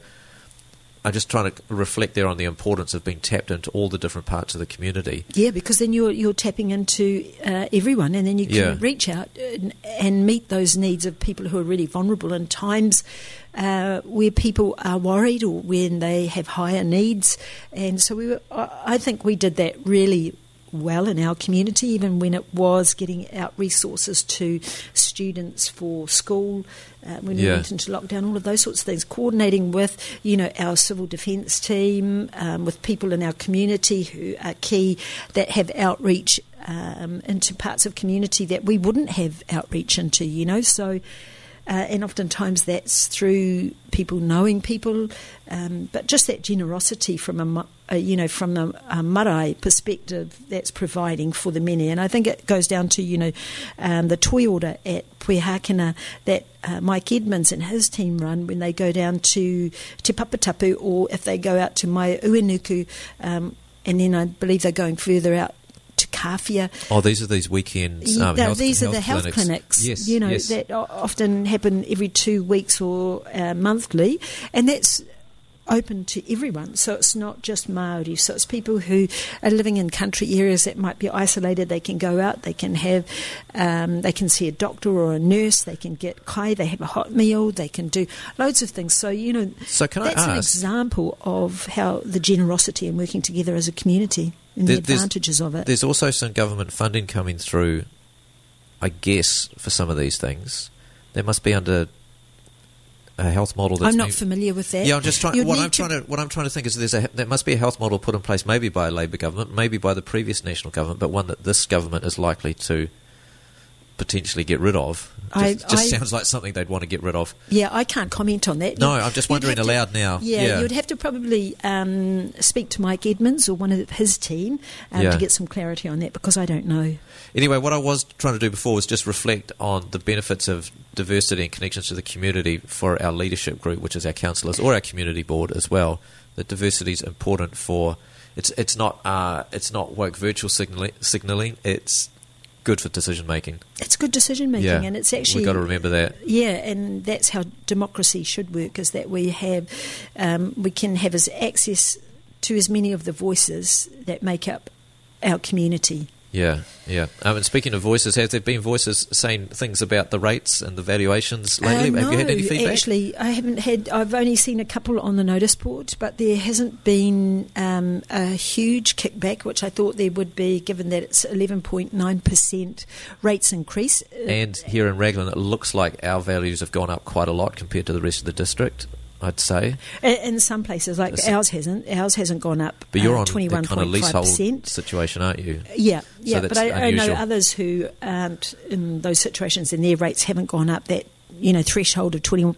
I'm just trying to reflect there on the importance of being tapped into all the different parts of the community. Yeah, because then you're you're tapping into uh, everyone, and then you can Yeah. reach out and, and meet those needs of people who are really vulnerable in times uh, where people are worried or when they have higher needs. And so we were, I I think we did that really well in our community, even when it was getting out resources to students for school, uh, when we Yeah. went into lockdown, all of those sorts of things, coordinating with, you know, our civil defence team, um, with people in our community who are key, that have outreach um, into parts of community that we wouldn't have outreach into, you know, so... Uh, and oftentimes that's through people knowing people, um, but just that generosity from a, ma- uh, you know, from a, a marae perspective that's providing for the many. And I think it goes down to, you know, um, the toi ora at Puehakena that uh, Mike Edmonds and his team run when they go down to Te Papatapu, or if they go out to Mai Uenuku, um, and then I believe they're going further out to Kāwhia. Oh, these are these weekends. Um, Yeah, health, these health are the health clinics. clinics, Yes, you know, yes. that o- often happen every two weeks or uh, monthly, and that's open to everyone. So it's not just Māori. So it's people who are living in country areas that might be isolated. They can go out, they can have, um, they can see a doctor or a nurse, they can get kai, they have a hot meal, they can do loads of things. So, you know, So can I that's an ask- example of how the generosity and working together as a community and There- the there's- advantages of it. There's also some government funding coming through, I guess, for some of these things. They must be under a health model that's I'm not been- familiar with that. Yeah, I'm just trying. You'd What need I'm trying to what I'm trying to think is there's a there must be a health model put in place, maybe by a Labor government, maybe by the previous national government, but one that this government is likely to potentially get rid of. Just, I- just I- sounds like something they'd want to get rid of. Yeah, I can't comment on that. No, You'd- I'm just you'd wondering have to- aloud now. Yeah, Yeah. you'd have to probably um, speak to Mike Edmonds or one of his team um, Yeah. to get some clarity on that, because I don't know. Anyway, what I was trying to do before was just reflect on the benefits of diversity and connections to the community for our leadership group, which is our councillors, or our community board as well. That diversity is important for. It's it's not uh, it's not woke virtual signalling, signalling. It's good for decision making. It's good decision making, Yeah, and it's actually we've got to remember that. Yeah, and that's how democracy should work: is that we have um, we can have as access to as many of the voices that make up our community. Yeah, yeah. Um, and speaking of voices, have there been voices saying things about the rates and the valuations lately? Uh, have you had no, any feedback? Actually, I haven't had. I've only seen a couple on the notice board, but there hasn't been um, a huge kickback, which I thought there would be, given that it's eleven point nine percent rates increase. And here in Raglan, it looks like our values have gone up quite a lot compared to the rest of the district, I'd say. In in some places, like It's- ours hasn't. Ours hasn't gone up. But you're uh, on the twenty-one kind of point five leasehold percent. situation, aren't you? Yeah, yeah, that's but I, I know unusual. others who aren't in those situations, and their rates haven't gone up. That, you know, threshold of twenty-one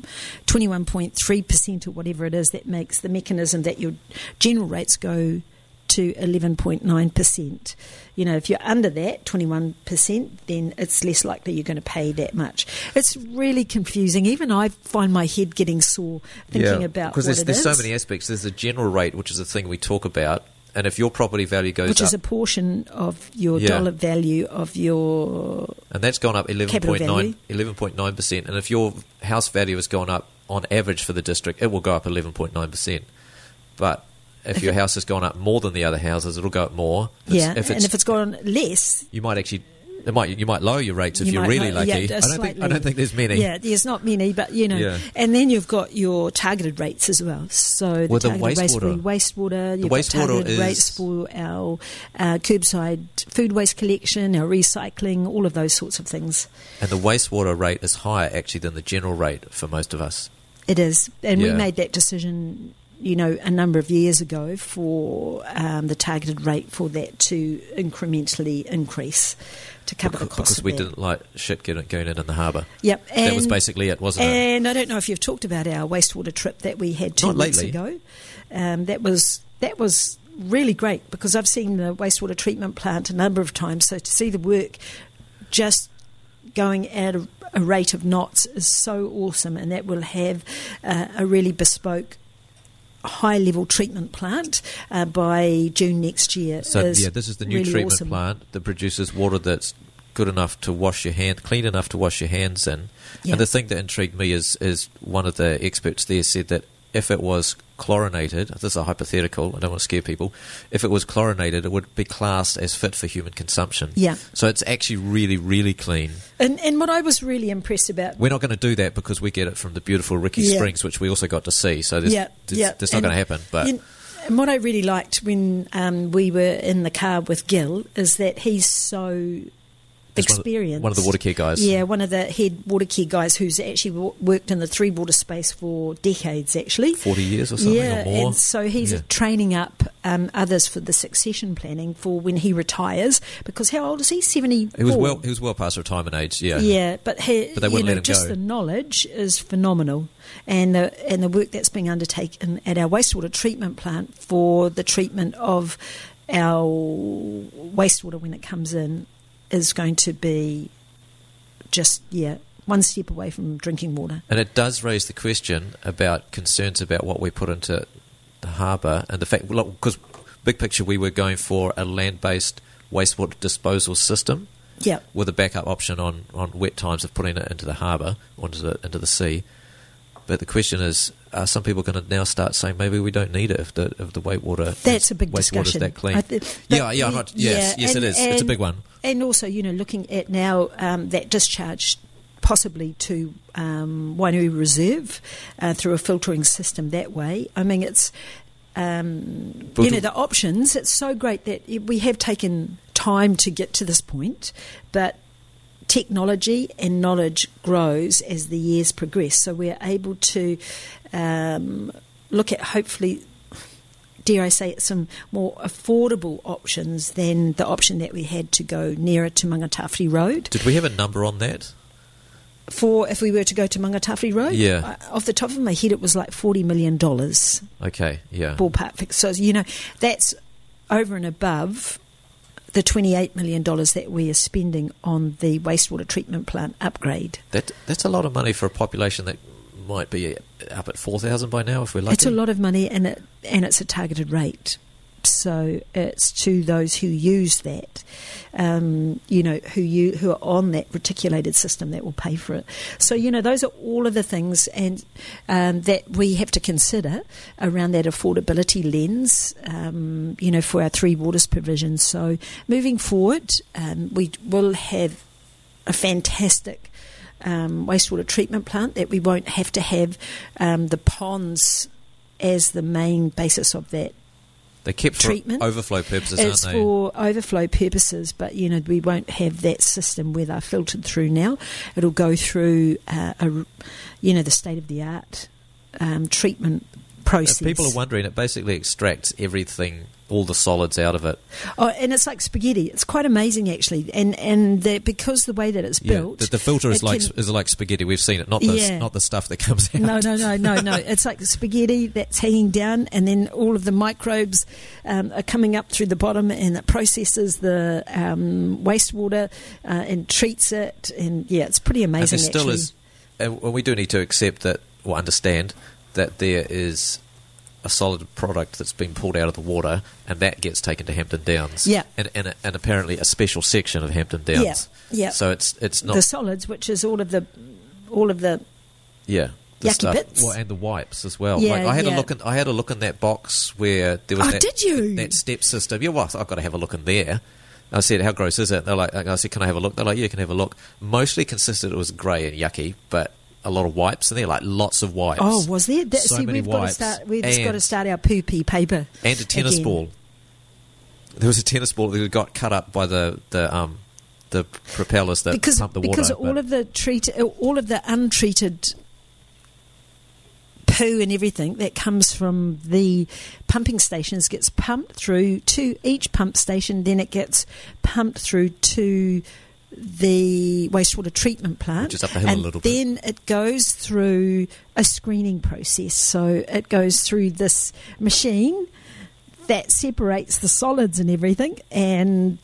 point three percent or whatever it is, that makes the mechanism that your general rates go to eleven point nine percent. You know, if you're under that twenty-one percent, then it's less likely you're going to pay that much. It's really confusing. Even I find my head getting sore thinking yeah, about because what there's, it there's is. so many aspects. There's the general rate, which is the thing we talk about, and if your property value goes which up, is a portion of your Yeah. dollar value of your and that's gone up eleven capital point value. nine eleven point nine percent, and if your house value has gone up on average for the district, it will go up eleven point nine percent. But if your house has gone up more than the other houses, it'll go up more. It's- yeah, if and if it's gone less, you might actually, it might you might lower your rates if you you're might really know- lucky. yeah, I don't think slightly. I don't think there's many. Yeah, there's not many, but you know, Yeah. and then you've got your targeted rates as well. So the Well, the targeted rates for wastewater- wastewater, you've wastewater got targeted is- rates for our uh, curbside food waste collection, our recycling, all of those sorts of things. And the wastewater rate is higher actually than the general rate for most of us. It is, and we Yeah. made that decision, you know, a number of years ago for um, the targeted rate for that to incrementally increase to cover the Because, cost because of we that. didn't like shit getting, going in in the harbour. Yep, That was and- basically it, wasn't it? And I don't know if you've talked about our wastewater trip that we had two Not weeks lately. ago. Um, that was that was really great, because I've seen the wastewater treatment plant a number of times. So to see the work just going at a, a rate of knots is so awesome, and that will have uh, a really bespoke high level treatment plant uh, by June next year. So is yeah, this is the new really treatment awesome. plant that produces water that's good enough to wash your hand, clean enough to wash your hands in. Yeah. And the thing that intrigued me is is one of the experts there said that if it was chlorinated, this is a hypothetical, I don't want to scare people, if it was chlorinated, it would be classed as fit for human consumption. Yeah. So it's actually really, really clean. And, and what I was really impressed about We're not going to do that because we get it from the beautiful Ricky Yeah. Springs, which we also got to see. So there's, Yeah, there's, yeah. that's not And going to happen. But you- and what I really liked when um, we were in the car with Gil is that he's so He's one of the- experienced. one of the water care guys. Yeah, one of the head water care guys who's actually w- worked in the three water space for decades, actually. forty years or something yeah, or more. and so he's Yeah. training up um, others for the succession planning for when he retires. Because how old is he? seventy-four. He was well. He was well past retirement age. Yeah. Yeah, but, he, But they you wouldn't know, let him just go. the knowledge is phenomenal, and the and the work that's being undertaken at our wastewater treatment plant for the treatment of our wastewater when it comes in is going to be just yeah one step away from drinking water. And it does raise the question about concerns about what we put into the harbour and the fact, because big picture, we were going for a land-based wastewater disposal system Yeah, with a backup option on, on wet times of putting it into the harbour, or into the, into the sea. But the question is, are some people going to now start saying maybe we don't need it if the if the wastewater That's a big wastewater discussion. is that clean? I th- yeah, but- yeah, I'm not, yes, yeah, yes, and- it is. It's a and- big one. And also, you know, looking at now um, that discharge possibly to um, Wainui Reserve uh, through a filtering system that way. I mean, it's, um, But you know, the- the options, it's so great that we have taken time to get to this point, but technology and knowledge grows as the years progress. So we're able to um, look at, hopefully, dare I say it, some more affordable options than the option that we had to go nearer to Mangatawhiri Road. Did we have a number on that? For if we were to go to Mangatawhiri Road, Yeah. uh, off the top of my head, it was like forty million dollars Okay, yeah. ballpark fix. So, you know, that's over and above the twenty-eight million dollars that we are spending on the wastewater treatment plant upgrade. That That's a lot of money for a population that might be up at four thousand by now if we're lucky. It's a lot of money, and it, and it's a targeted rate. So it's to those who use that, um, you know, who you who are on that reticulated system that will pay for it. So, you know, those are all of the things and um, that we have to consider around that affordability lens, um, you know, for our three waters provisions. So moving forward, um, we will have a fantastic um, wastewater treatment plant that we won't have to have um, the ponds as the main basis of that. They're kept for treatment. overflow purposes, It's aren't they? for overflow purposes, but you know we won't have that system where they're filtered through now. It'll go through uh, a, you know, the state of the art um, treatment process. If people are wondering, it basically extracts everything, all the solids out of it. Oh, and it's like spaghetti. It's quite amazing actually, and and the, because the way that it's Yeah, built, the, the filter is it like can- is like spaghetti. We've seen it, not the Yeah. not the stuff that comes out. No, no, no, no, no. It's like spaghetti that's hanging down, and then all of the microbes um, are coming up through the bottom, and it processes the um, wastewater uh, and treats it. And yeah, it's pretty And amazing. there still actually. is, and we do need to accept that or understand that there is a solid product that's been pulled out of the water, and that gets taken to Hampton Downs. Yeah. and and, and apparently a special section of Hampton Downs. Yeah, yeah. So it's it's not the solids, which is all of the all of the yeah. The yucky stuff. bits. Well, and the wipes as well. Yeah, like I had yeah. a look in, I had a look in that box where there was Oh, that, did you? that step system. Yeah, well, I've got to have a look in there. I said, how gross is it? They're like, I said, can I have a look? They're like, yeah, you can have a look. Mostly consisted it was grey and yucky, but a lot of wipes in there, like lots of wipes. oh, was there? That, So see, many we've got to wipes. start. We've just And- got to start our poopy paper and a tennis again. ball. There was a tennis ball that got cut up by the the um the propellers that because pump the water. because all but- of the treat all of the untreated poo and everything that comes from the pumping stations gets pumped through to each pump station, then it gets pumped through to the wastewater treatment plant, Which is up the hill a and little bit. then it goes through a screening process. So it goes through this machine that separates the solids and everything, and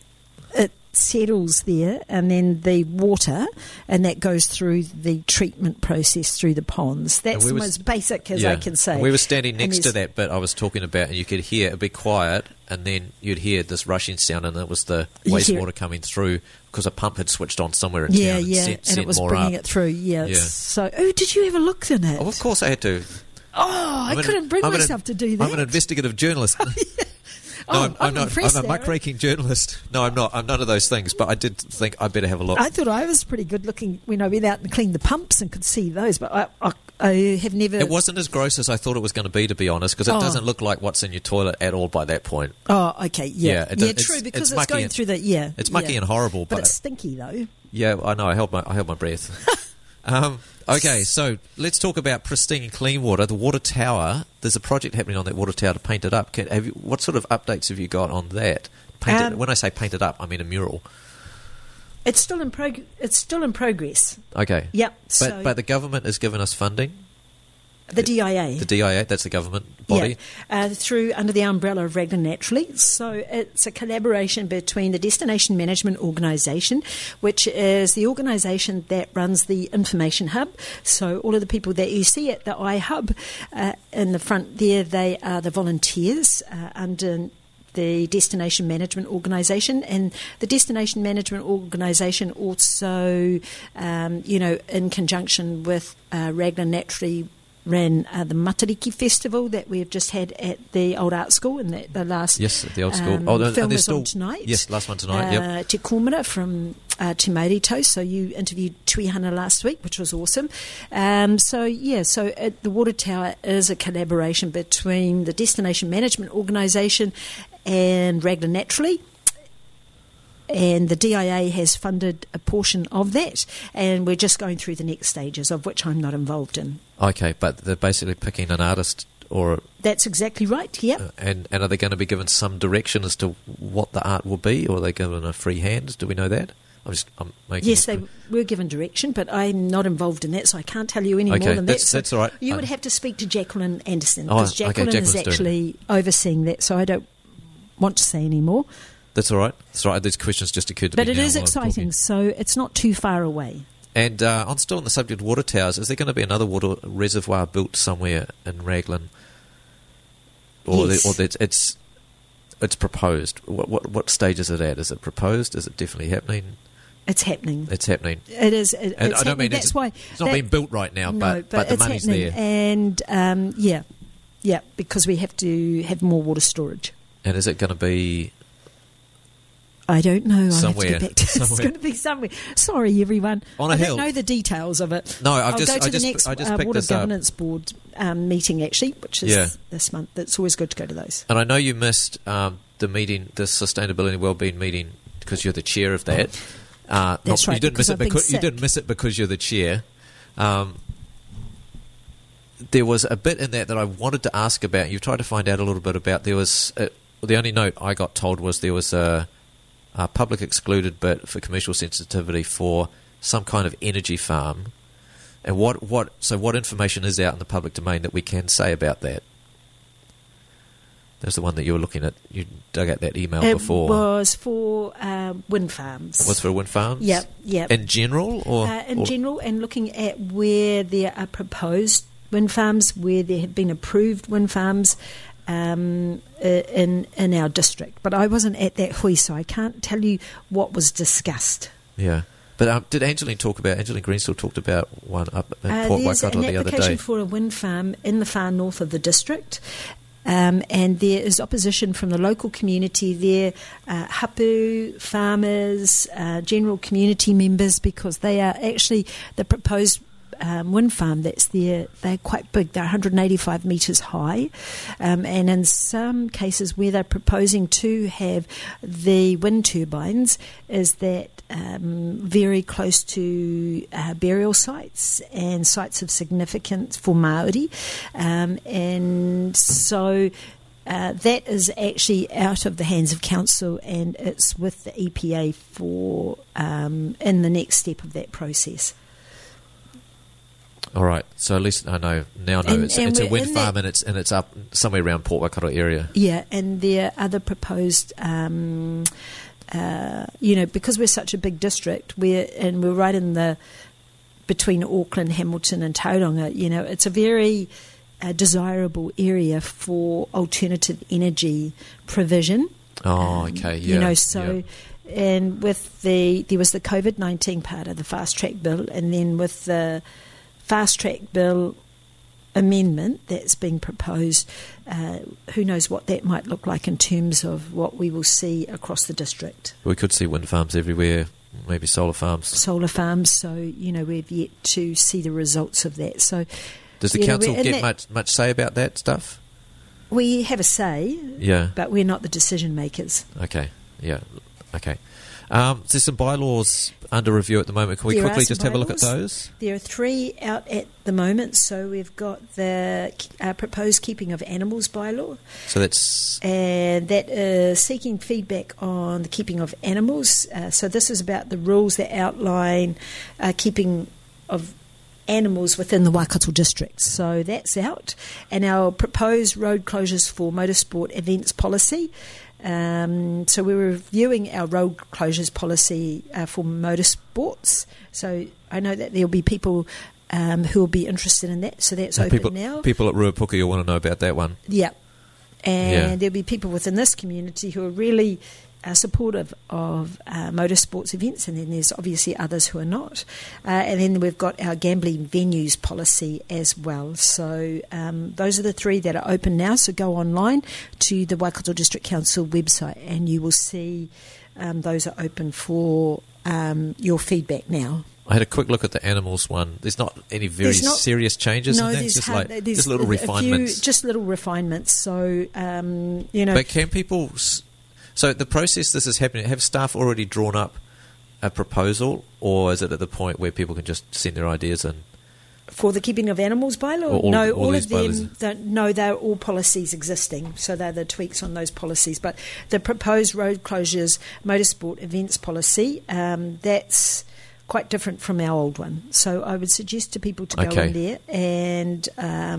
it settles there, and then the water, and that goes through the treatment process through the ponds. That's we the was- most basic as yeah. I can say. And we were standing And next to there's- that bit I was talking about, and you could hear it be quiet, and then you'd hear this rushing sound, and it was the You hear wastewater it. coming through because a pump had switched on somewhere in Yeah, town and yeah, sent, and sent it was more bringing up. it through. Yeah. Yeah. So, oh, did you have a look in it? Oh, of course I had to. Oh, I I'm an- couldn't bring I'm an- myself to do that. I'm an investigative journalist. Oh, No, I'm, I'm I'm not. impressed, I'm a Aaron. muckraking journalist. No, I'm not. I'm none of those things. But I did think I better have a look. I thought I was pretty good looking when I went out and cleaned the pumps and could see those, but I, I, I have never. It wasn't as gross as I thought it was going to be, to be honest, because it Oh. doesn't look like what's in your toilet at all by that point. Oh, okay, yeah, Yeah, it yeah, does- it's- true, because it's it's, mucky going and- through the yeah. It's mucky yeah. and horrible, but but it's stinky though. yeah, I know. I held my I held my breath. um, okay, so let's talk about pristine clean water. The water tower. There's a project happening on that water tower to paint it up. Can, have you, what sort of updates have you got on that? Paint it, Um, when I say paint it up, I mean a mural. It's still in prog- It's still in progress. Okay. Yep. But so but the government has given us funding. the D I A. The D I A, that's the government body. Yeah, uh, through under the umbrella of Raglan Naturally. So it's a collaboration between the Destination Management Organisation, which is the organisation that runs the Information Hub. So all of the people that you see at the iHub uh, in the front there, they are the volunteers uh, under the Destination Management Organisation, and the Destination Management Organisation also, um, you know, in conjunction with uh, Raglan Naturally, ran uh, the Matariki Festival that we've just had at the Old Art School, and that the last yes, at the Old School. Um, oh, no, film they're is still, on tonight. Yes, last one tonight. Uh, Yep. Te Komara from uh, Te Mairito. So you interviewed Tui Hana last week, which was awesome. Um, so yeah, so at the Water Tower is a collaboration between the Destination Management Organisation and Raglan Naturally. And the D I A has funded a portion of that, and we're just going through the next stages, of which I'm not involved in. Okay, but they're basically picking an artist, or That's exactly right, yep. uh, and and are they going to be given some direction as to what the art will be, or are they given a free hand? Do we know that? I'm just I'm making Yes, they were given direction, but I'm not involved in that, so I can't tell you any Okay, more than that's- that. So that's all right. You Uh, would have to speak to Jacqueline Anderson, Oh, because okay, Jacqueline is Jacqueline's doing actually overseeing that, so I don't want to say any more. That's all right. That's all right. These questions just occurred to But me it now is while I'm exciting, talking. so it's not too far away. And uh, on still on the subject of water towers, is there going to be another water reservoir built somewhere in Raglan? Or, Yes. the, or it's, it's it's proposed. What, what what stage is it at? Is it proposed? Is it definitely happening? It's happening. It's happening. It is. It, And it's I don't happening. mean That's it's, why it's not that- being built right now, no, but, but, the it's money's happening. there. And um, yeah, yeah, because we have to have more water storage. And is it going to be? I don't know. I Somewhere. have to get back to It's Somewhere. going to be somewhere. Sorry, everyone. On a I hill. don't know the details of it. No, I've I'll just- go to I the just- next I just uh, picked Water this up. Governance Board um, meeting, actually, which is Yeah. this month. It's always good to go to those. And I know you missed um, the meeting, the sustainability and wellbeing meeting, because you're the chair of that. Uh, That's not, right, You didn't because miss it I've been because you sick. didn't miss it because you're the chair. Um, there was a bit in that that I wanted to ask about. You tried to find out a little bit about. There was a, the only note I got told was there was a, a public excluded bit for commercial sensitivity for some kind of energy farm. And what, what so what information is out in the public domain that we can say about that? That's the one that you were looking at. You dug out that email It before. was for um, wind farms. Was for wind farms? Yep, yep. In general, or Uh, in or- general, and looking at where there are proposed wind farms, where there have been approved wind farms um, uh, in in our district. But I wasn't at that hui, so I can't tell you what was discussed. Yeah. But um, did Angeline talk about, Angeline Greenstill talked about one up in Uh, Port there's Waikato an the other application day. for a wind farm in the far north of the district. Um, and there is opposition from the local community there, uh, hapu, farmers, uh, general community members, because they are actually the proposed um, wind farm that's there. They're quite big. They're one hundred eighty-five metres high. Um, and in some cases where they're proposing to have the wind turbines is that Um, very close to uh, burial sites and sites of significance for Māori. Um, and so uh, that is actually out of the hands of council, and it's with the E P A for um, in the next step of that process. All right. So at least I know now. Know And- it's, and it's a we're wind in farm, that- and it's and it's up somewhere around Port Waikato area. Yeah, and there are other proposed. Um, Uh, you know, because we're such a big district, we're and we're right in the between Auckland, Hamilton, and Tauranga. You know, it's a very uh, desirable area for alternative energy provision. Oh, Um, okay. Yeah. You know, so yeah. and with the there was the COVID nineteen part of the fast track bill, and then with the fast track bill amendment that's being proposed, uh, who knows what that might look like in terms of what we will see across the district. We could see wind farms everywhere, maybe solar farms. Solar farms, so, you know, we've yet to see the results of that. So, Does the you know, council we're in get that- much much say about that stuff? we have a say, Yeah. but we're not the decision makers. Okay. Yeah. Okay. Um, there's some bylaws under review at the moment. Can we There are quickly some just have a look at bylaws. those? There are three out at the moment. So we've got the uh, proposed keeping of animals bylaw, So that's and that is seeking feedback on the keeping of animals. Uh, so this is about the rules that outline uh, keeping of animals within the Waikato district. So that's out. And our proposed road closures for motorsport events policy. Um, so we're reviewing our road closures policy uh, for motorsports. So I know that there'll be people um, who will be interested in that. So that's uh, open people, now. people at Ruapuka, you'll want to know about that one. Yeah. And Yeah. there'll be people within this community who are really are supportive of uh, motorsports events, and then there's obviously others who are not. Uh, and then we've got our gambling venues policy as well. So um, those are the three that are open now. So go online to the Waikato District Council website and you will see um, those are open for um, your feedback now. I had a quick look at the animals one. There's not any very not, serious changes no, in that. There's just hard, like there's just little a refinements. Few, just little refinements. So um, you know. But can people? So the process this is happening. Have staff already drawn up a proposal, or is it at the point where people can just send their ideas in? For the keeping of animals bylaw? All, no, all, all these of them, bylaws. don't, no, they're all policies existing, so they're the tweaks on those policies. But the proposed road closures motorsport events policy, um, that's quite different from our old one. So I would suggest to people to go Okay. in there, and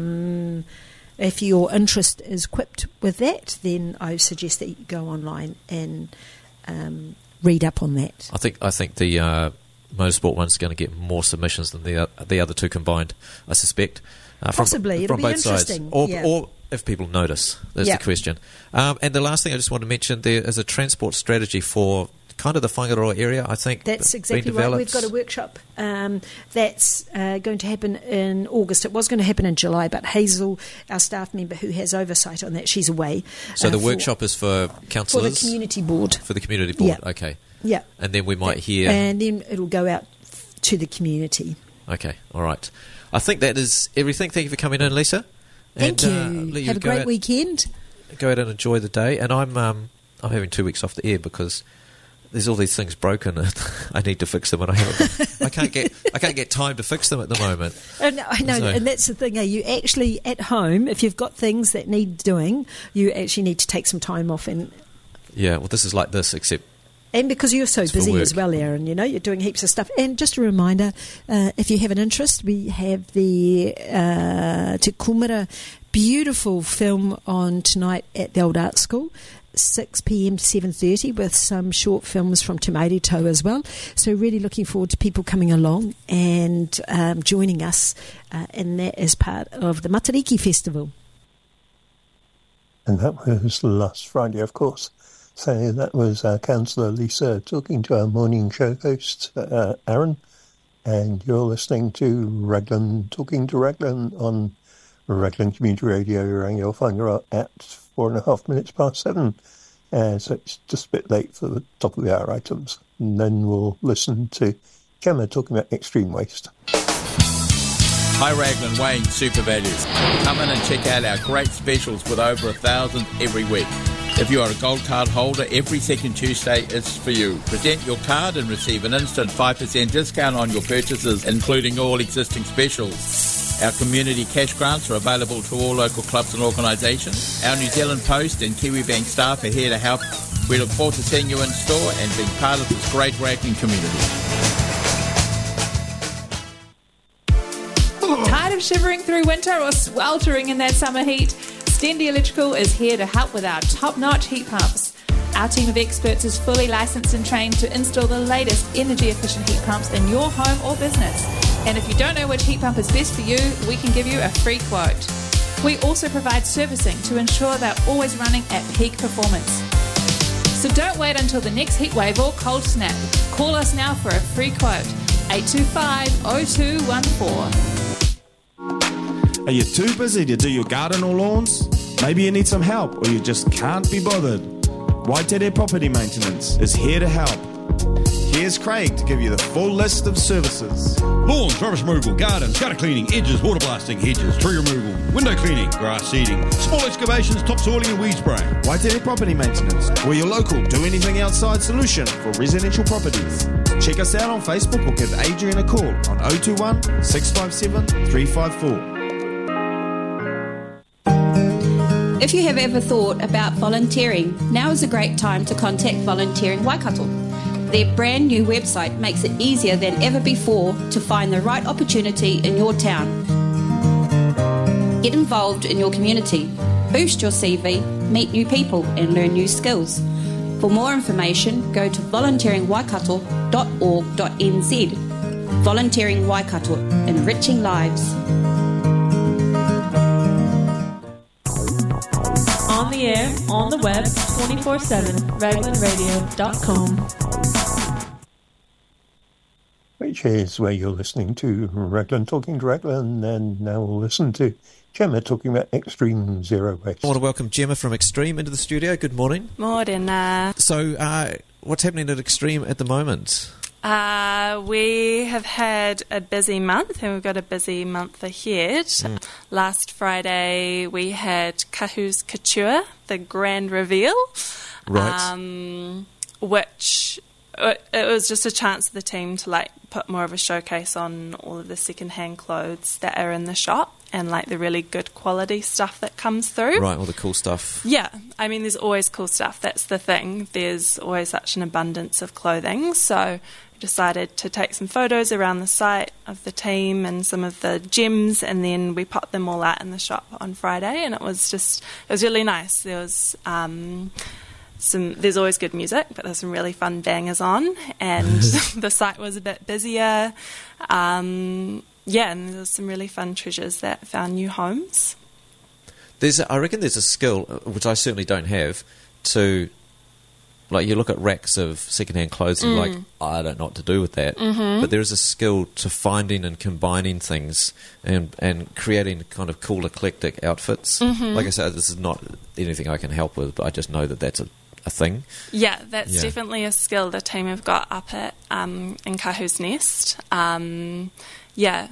um, if your interest is equipped with that, then I suggest that you go online and um, read up on that. I think I think the uh, motorsport one's going to get more submissions than the uh, the other two combined. I suspect. Uh, from, Possibly. from It'll be both sides, interesting. or Yeah. or if people notice. That's Yeah. the question. Um, and the last thing I just want to mention, there is a transport strategy for kind of the Whangaroa area, I think. That's being exactly right. developed. We've got a workshop um, that's uh, going to happen in August. It was going to happen in July, but Hazel, our staff member who has oversight on that, she's away. So uh, the for- workshop is for for the councillors? community board. For the community board, Yeah. okay. Yeah. And then we might That- hear... And then it'll go out to the community. Okay, all right. I think that is everything. Thank you for coming in, Lisa. Thank And, you. uh, let Have a go great out, weekend. Go out and enjoy the day. And I'm um, I'm having two weeks off the air because there's all these things broken and I need to fix them, and I haven't. I can't get I can't get time to fix them at the moment. And I know, So- and that's the thing. Eh? You actually at home, if you've got things that need doing, you actually need to take some time off, and Yeah, well, this is like this, except and because you're so It's for busy work. as well, Aaron, you know, you're doing heaps of stuff. And just a reminder, uh, if you have an interest, we have the uh, Te Kumara beautiful film on tonight at the Old Art School, six p.m. to seven thirty, with some short films from Te Mairito as well. So really looking forward to people coming along and um, joining us, uh, and that is part of the Matariki Festival. And that was last Friday, of course. So that was uh, Councillor Lisa talking to our morning show host, uh, Aaron. And you're listening to Raglan, talking to Raglan on Raglan Community Radio, Rangiora Whangaroa at four and a half minutes past seven. Uh, so it's just a bit late for the top of the hour items. And then we'll listen to Gemma talking about extreme waste. Hi Raglan, Wayne, Super Values. Come in and check out our great specials with over a thousand every week. If you are a gold card holder, every second Tuesday is for you. Present your card and receive an instant five percent discount on your purchases, including all existing specials. Our community cash grants are available to all local clubs and organisations. Our New Zealand Post and Kiwibank staff are here to help. We look forward to seeing you in store and being part of this great Raglan community. Tired of shivering through winter or sweltering in that summer heat? Stendi Electrical is here to help with our top-notch heat pumps. Our team of experts is fully licensed and trained to install the latest energy-efficient heat pumps in your home or business. And if you don't know which heat pump is best for you, we can give you a free quote. We also provide servicing to ensure they're always running at peak performance. So don't wait until the next heat wave or cold snap. Call us now for a free quote. eight two five, oh two one four. Are you too busy to do your garden or lawns? Maybe you need some help, or you just can't be bothered. Waitere Property Maintenance is here to help. Here's Craig to give you the full list of services. Lawns, rubbish removal, gardens, gutter cleaning, edges, water blasting, hedges, tree removal, window cleaning, grass seeding, small excavations, topsoiling and weed spraying. Waitere Property Maintenance, we're your local do anything outside solution for residential properties. Check us out on Facebook or give Adrian a call on oh two one, six five seven, three five four. If you have ever thought about volunteering, now is a great time to contact Volunteering Waikato. Their brand new website makes it easier than ever before to find the right opportunity in your town. Get involved in your community, boost your C V, meet new people and learn new skills. For more information, go to volunteering waikato dot org dot n z. Volunteering Waikato, enriching lives. On the the air, on the web, twenty-four seven, raglan radio dot com. Which is where you're listening to Raglan talking to Raglan, and now we'll listen to Gemma talking about Extreme Zero Waste. I want to welcome Gemma from Extreme into the studio. Good morning. Morning. So, uh, what's happening at Extreme at the moment? Uh, we have had a busy month, and we've got a busy month ahead. Mm. Last Friday, we had Kahu's Couture, the grand reveal. Right. Um, which... It was just a chance for the team to like put more of a showcase on all of the second-hand clothes that are in the shop and like the really good quality stuff that comes through. Right, all the cool stuff. Yeah, I mean, there's always cool stuff. That's the thing. There's always such an abundance of clothing. So we decided to take some photos around the site of the team and some of the gems, and then we popped them all out in the shop on Friday, and it was just, it was really nice. There was... Um, Some, there's always good music, but there's some really fun bangers on, and the site was a bit busier. Um, yeah, and there's some really fun treasures that found new homes. There's, a, I reckon, there's a skill which I certainly don't have to, like, you look at racks of secondhand clothes and Mm. you're like, I don't know what to do with that. Mhm. But there is a skill to finding and combining things and and creating kind of cool, eclectic outfits. Mhm. Like I said, this is not anything I can help with, but I just know that that's a a thing. Yeah, that's Yeah. definitely a skill the team have got up at um, in Kahu's Nest. Um, yeah,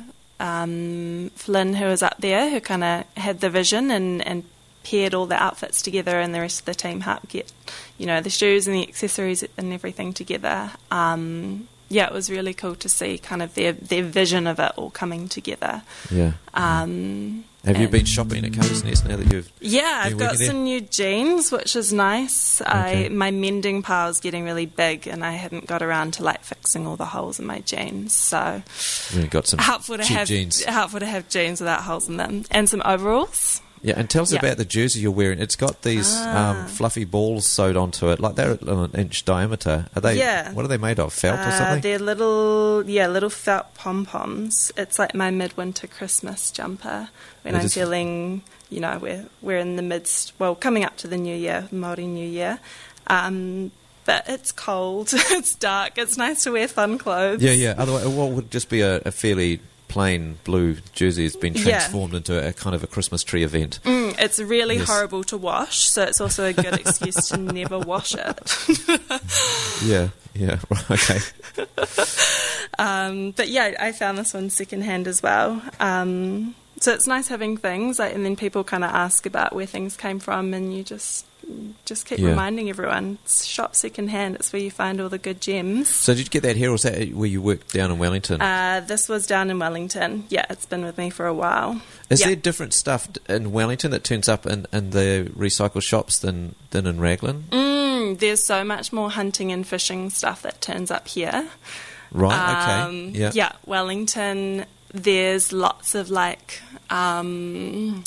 um, Flynn, who was up there, who kind of had the vision and, and paired all the outfits together, and the rest of the team helped get, you know, the shoes and the accessories and everything together. Um, yeah, it was really cool to see kind of their, their vision of it all coming together. Yeah. Um, Have you and- been shopping at Kahu's Nest now that you've Yeah, been I've got working there? some new jeans, which is nice. Okay. I my mending pile is getting really big, and I hadn't got around to like fixing all the holes in my jeans. So You've got some helpful to cheap have jeans. helpful to have jeans without holes in them, and some overalls. Yeah, and tell us Yeah. about the jersey you're wearing. It's got these Ah. um, fluffy balls sewed onto it, like they're an inch diameter. Are they? Yeah. What are they made of? Felt or Uh, something? they're little, yeah, little felt pom poms. It's like my midwinter Christmas jumper when It I'm is- feeling, you know, we're we're in the midst, well, coming up to the new year, Māori New Year. Um, but it's cold, it's dark. It's nice to wear fun clothes. Yeah, yeah. Otherwise, what would just be a, a fairly plain blue jersey has been Yeah. transformed into a kind of a Christmas tree event. Mm, it's really Yes. horrible to wash, so it's also a good excuse to never wash it. Yeah, yeah. Right, okay. Um, but yeah, I found this one secondhand as well. Um, so it's nice having things, like, and then people kind of ask about where things came from, and you just just keep Yeah. reminding everyone, it's shop secondhand. It's where you find all the good gems. So did you get that here, or was that where you worked down in Wellington? Uh, this was down in Wellington. Yeah, it's been with me for a while. Is yeah. there different stuff d- in Wellington that turns up in, in the recycle shops than, than in Raglan? Mm, there's so much more hunting and fishing stuff that turns up here. Right, okay. Um, Yeah. Yeah, Wellington, there's lots of like, um,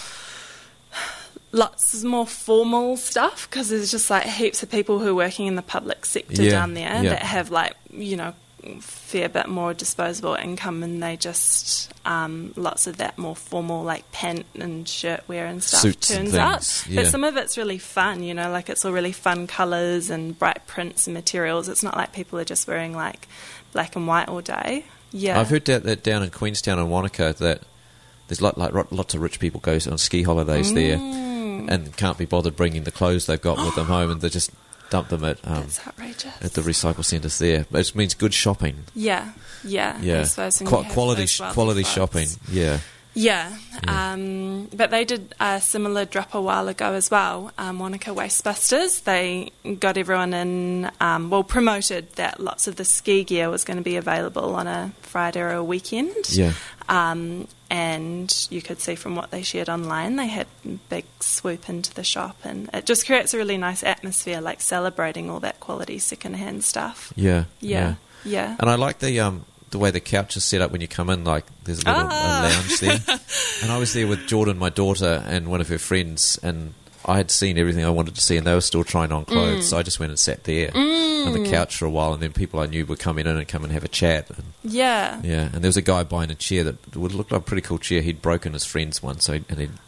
lots more formal stuff, because there's just like heaps of people who are working in the public sector Yeah, down there yeah. that have like, you know, fair bit more disposable income, and they just, um, lots of that more formal like pant and shirt wear and stuff Suits and turns things, up. yeah. But some of it's really fun, you know, like it's all really fun colours and bright prints and materials. It's not like people are just wearing like black and white all day. Yeah. I've heard that, that down in Queenstown and Wanaka that there's lot, like ro- lots of rich people go on ski holidays there Mm. and can't be bothered bringing the clothes they've got with them home, and they just dump them at um, That's outrageous. at the recycle centres there. But it means good shopping. Yeah, yeah. Yeah, I suppose when Qua- you have quality those sh- wealthy quality folks. shopping. Yeah. Yeah, um, but they did a similar drop a while ago as well. Um, Wanaka Wastebusters, they got everyone in, um, well, promoted that lots of the ski gear was going to be available on a Friday or a weekend. Yeah. Um, and you could see from what they shared online, they had a big swoop into the shop, and it just creates a really nice atmosphere, like celebrating all that quality second-hand stuff. Yeah. Yeah, yeah. And I like the um the way the couch is set up when you come in. Like there's a little Ah. a lounge there. And I was there with Jordan, my daughter, and one of her friends, and I had seen everything I wanted to see, and they were still trying on clothes. Mm. So I just went and sat there Mm. on the couch for a while, and then people I knew were coming in and come and have a chat. And, Yeah. yeah, and there was a guy buying a chair that would look like a pretty cool chair. He'd broken his friend's one, so he, and he'd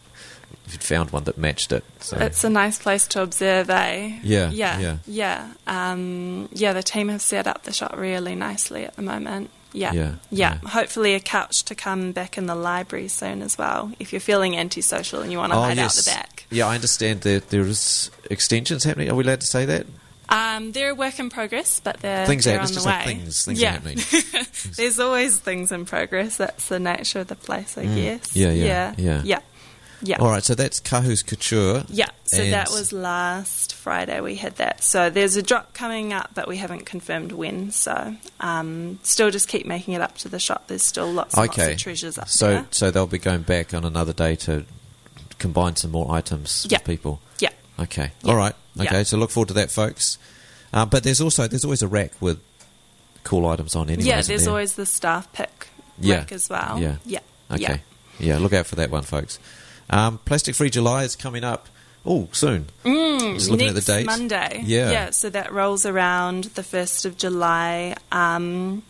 if you'd found one that matched it. So. It's a nice place to observe, eh? Yeah, yeah, yeah. yeah. Um, yeah, the team have set up the shop really nicely at the moment. Yeah. Yeah, yeah, yeah. Hopefully a couch to come back in the library soon as well, if you're feeling antisocial and you want to Oh, hide yes. out the back. Yeah, I understand that there is extensions happening. Are we allowed to say that? Um, they're a work in progress, but they're, Things they're are- on it's the just way. like things- things are yeah. happening. There's always things in progress. That's the nature of the place, I Mm. guess. Yeah, yeah, yeah, yeah. yeah. Yeah. All right, so that's Kahu's Couture. Yeah, so and- that was last Friday we had that. So there's a drop coming up, but we haven't confirmed when. So um, still just keep making it up to the shop. There's still lots and okay. lots of treasures up so, there. So they'll be going back on another day to combine some more items Yeah. with people. Yeah. Okay. Yeah. All right. Okay. Yeah. So look forward to that, folks. Uh, but there's also there's always a rack with cool items on anyway. Yeah, isn't there's there? always the staff pick Yeah. rack as well. Yeah. Yeah. Okay. Yeah. Yeah. Look out for that one, folks. Um, Plastic Free July is coming up. Oh, soon. Mm, Just looking next at the date. Monday. Yeah. Yeah, so that rolls around the first of July. Um,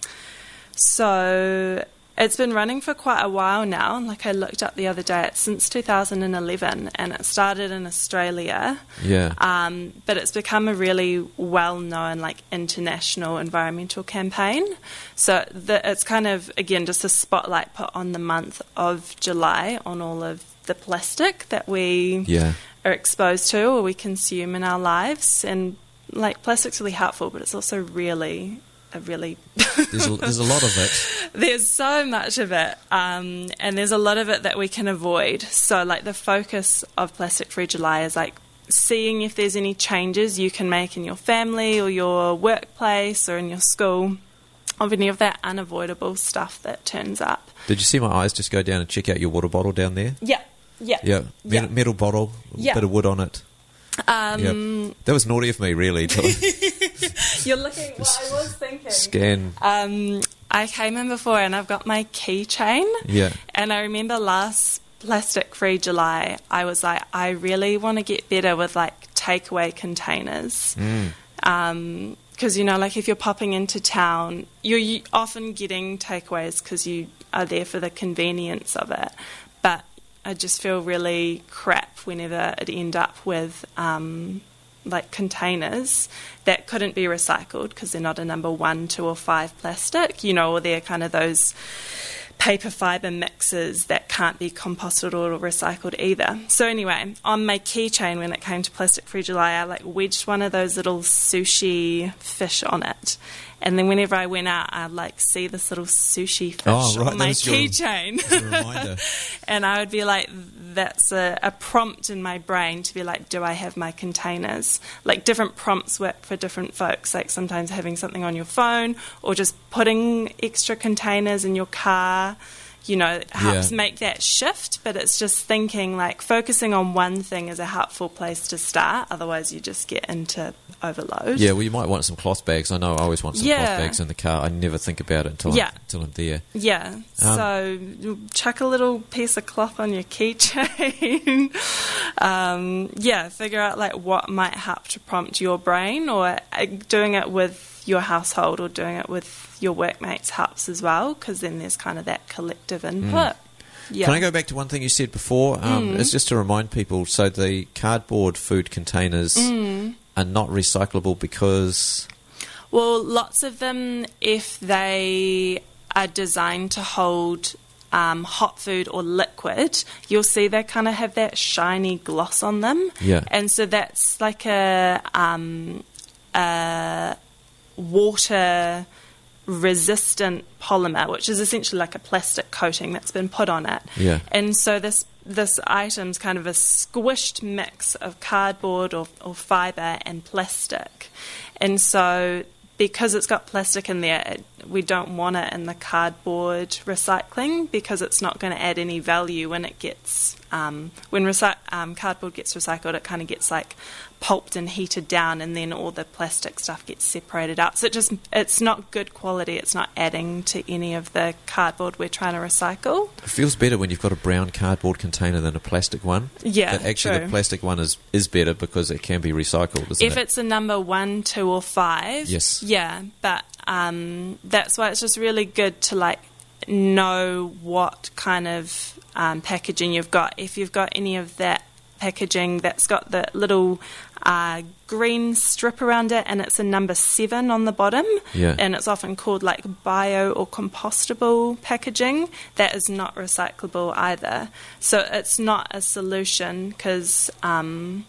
so it's been running for quite a while now. Like I looked up the other day, it's since two thousand eleven, and it started in Australia. Yeah. Um, but it's become a really well-known, like, international environmental campaign. So the, it's kind of, again, just a spotlight put on the month of July on all of the plastic that we Yeah. are exposed to or we consume in our lives. And, like, plastic's really helpful, but it's also really, a really... There's a, there's a lot of it. There's so much of it, um, and there's a lot of it that we can avoid. So, like, the focus of Plastic Free July is, like, seeing if there's any changes you can make in your family or your workplace or in your school of any of that unavoidable stuff that turns up. Did you see my eyes just go down and check out your water bottle down there? Yeah, yeah. Yeah. Metal, metal bottle, a Yeah. bit of wood on it. Um, Yep. That was naughty of me, really. To You're looking, well, I was thinking. scan. Um, I came in before and I've got my keychain. Yeah. And I remember last Plastic Free July, I was like, I really want to get better with, like, takeaway containers. Mm. Um, because, you know, like, if you're popping into town, you're u- often getting takeaways because you are there for the convenience of it. But I just feel really crap whenever it end up with, um, like, containers that couldn't be recycled because they're not a number one, two, or five plastic, you know, or they're kind of those paper fibre mixes that can't be composted or recycled either. So anyway, on my keychain when it came to Plastic Free July, I, like, wedged one of those little sushi fish on it. And then whenever I went out, I'd, like, see this little sushi fish Oh, right, on my that was your- keychain. as a reminder. And I would be like, that's a, a prompt in my brain to be like, do I have my containers? Like, different prompts work for different folks. Like, sometimes having something on your phone or just putting extra containers in your car, you know, helps Yeah. make that shift. But it's just thinking, like, focusing on one thing is a helpful place to start. Otherwise, you just get into overload. Yeah, well, you might want some cloth bags. I know I always want some Yeah. cloth bags in the car. I never think about it until, Yeah. I'm, until I'm there. Yeah, Um, so you chuck a little piece of cloth on your keychain. um, yeah, figure out, like, what might help to prompt your brain, or uh, doing it with your household or doing it with your workmates helps as well, because then there's kind of that collective input. Yeah. Can I go back to one thing you said before? Um, Mm. It's just to remind people, so the cardboard food containers Mm. are not recyclable because... Well, lots of them, if they are designed to hold um, hot food or liquid, you'll see they kind of have that shiny gloss on them. Yeah. And so that's like a, um, a water resistant polymer, which is essentially like a plastic coating that's been put on it. Yeah. And so this this item's kind of a squished mix of cardboard or, or fibre and plastic. And so because it's got plastic in there, it, we don't want it in the cardboard recycling because it's not going to add any value when it gets... Um, when recy- um, cardboard gets recycled, it kind of gets, like, pulped and heated down, and then all the plastic stuff gets separated out. So it just it's not good quality. It's not adding to any of the cardboard we're trying to recycle. It feels better when you've got a brown cardboard container than a plastic one. Yeah, But actually true. the plastic one is, is better because it can be recycled, isn't If it? it's a number one, two, or five, Yes. yeah. But um, that's why it's just really good to, like, know what kind of um, packaging you've got. If you've got any of that packaging that's got the little uh, green strip around it and it's a number seven on the bottom, Yeah. and it's often called like bio or compostable packaging, that is not recyclable either. So it's not a solution because um,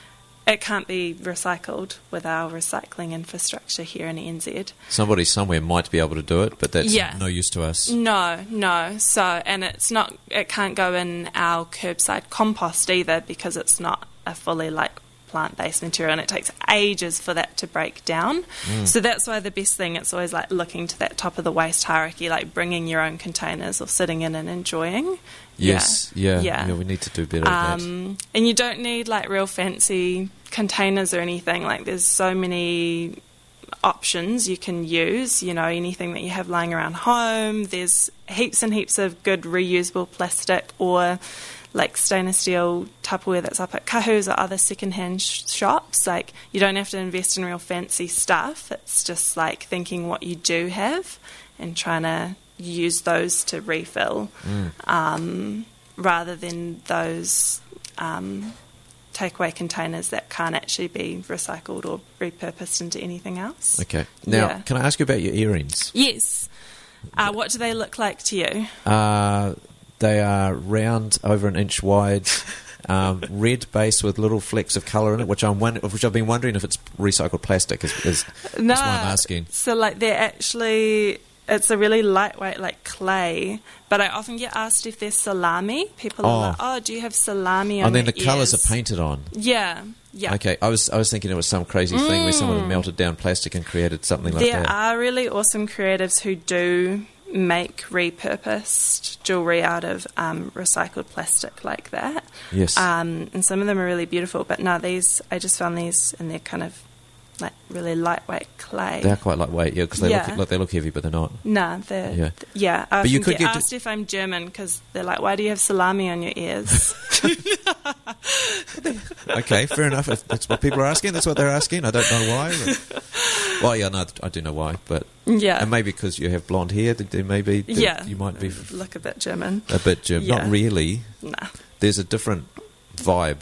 it can't be recycled with our recycling infrastructure here in N Z. Somebody somewhere might be able to do it, but that's Yeah. no use to us. No, no. So, and it's not, it can't go in our curbside compost either because it's not a fully like plant-based material and it takes ages for that to break down. Mm. So that's why the best thing, it's always like looking to that top of the waste hierarchy, like bringing your own containers or sitting in and enjoying. Yes, yeah, yeah, Yeah. we need to do better at that. Um, and you don't need like real fancy containers or anything. Like there's so many options you can use, you know, anything that you have lying around home. There's heaps and heaps of good reusable plastic or like stainless steel Tupperware that's up at Kahu's or other secondhand sh- shops. Like you don't have to invest in real fancy stuff. It's just like thinking what you do have and trying to use those to refill Mm. um, rather than those um, takeaway containers that can't actually be recycled or repurposed into anything else. Okay. Now, Yeah. can I ask you about your earrings? Yes. Uh, what do they look like to you? Uh, they are round, over an inch wide, um, red base with little flecks of colour in it, which I'm wonder- which I've been wondering if it's recycled plastic. Is, is No. That's why I'm asking. So, like, they're actually, it's a really lightweight, like clay. But I often get asked if they're salami. People Oh. are like, "Oh, do you have salami on And then your the colours ears?" are painted on. Yeah, yeah. Okay, I was I was thinking it was some crazy thing where someone had Mm. melted down plastic and created something like There that. are really awesome creatives who do make repurposed jewellery out of um, recycled plastic like that. Yes. Um, and some of them are really beautiful. But no, these, I just found these and they're kind of like really lightweight clay. They're quite lightweight, yeah, because they Yeah. look like they look heavy, but they're not. No, they're, Yeah. th- yeah. I But you often could get get to- asked if I'm German because they're like, why do you have salami on your ears? Okay, fair enough. If that's what people are asking. That's what they're asking. I don't know why. But, well, yeah, no, I do know why, but Yeah. and maybe because you have blonde hair, that there may be that Yeah. you might be Look a bit German. a bit German. Yeah. Not really. Nah. There's a different vibe.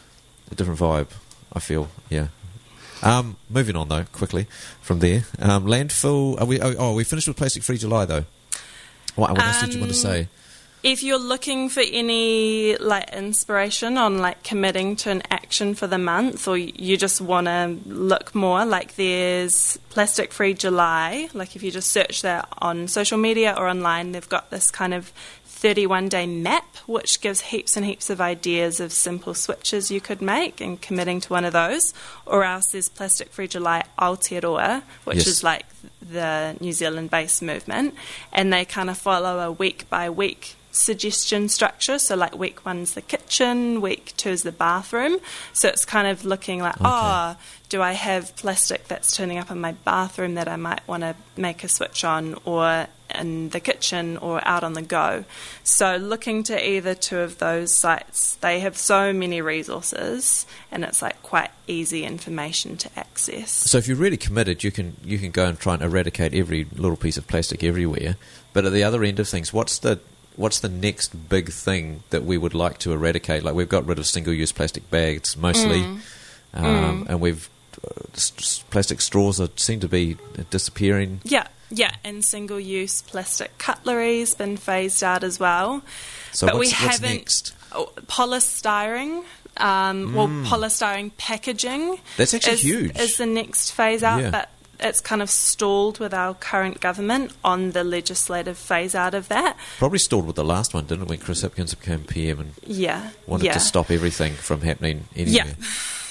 A different vibe. I feel. Yeah. Um, moving on though, quickly from there. Um, landfill. Are we? Oh, oh, we finished with Plastic Free July though. What, what else did you want to Um, say? If you're looking for any like inspiration on like committing to an action for the month, or you just want to look more, like there's Plastic Free July. Like if you just search that on social media or online, they've got this kind of thirty-one day map which gives heaps and heaps of ideas of simple switches you could make and committing to one of those. Or else there's Plastic Free July Aotearoa, which Yes. is like the New Zealand based movement, and they kind of follow a week by week suggestion structure. So like week one's the kitchen, week two is the bathroom. So it's kind of looking like, oh, do I have plastic that's turning up in my bathroom that I might want to make a switch on, or in the kitchen, or out on the go? So looking to either two of those sites, they have so many resources and it's like quite easy information to access. So if you're really committed, you can you can go and try and eradicate every little piece of plastic everywhere. But at the other end of things, what's the what's the next big thing that we would like to eradicate? Like we've got rid of single-use plastic bags mostly, Mm. um, Mm. and we've uh, s- s- plastic straws are, seem to be disappearing. Yeah, yeah, and single-use plastic cutlery's been phased out as well. So but what's, we what's haven't next? oh, polystyrene. Um, Well, Mm. polystyrene packaging. That's actually is, huge. Is the next phase out, Yeah. but it's kind of stalled with our current government on the legislative phase out of that. Probably stalled with the last one, didn't it? When Chris Hipkins became P M and Yeah, wanted yeah. to stop everything from happening anywhere. Yeah.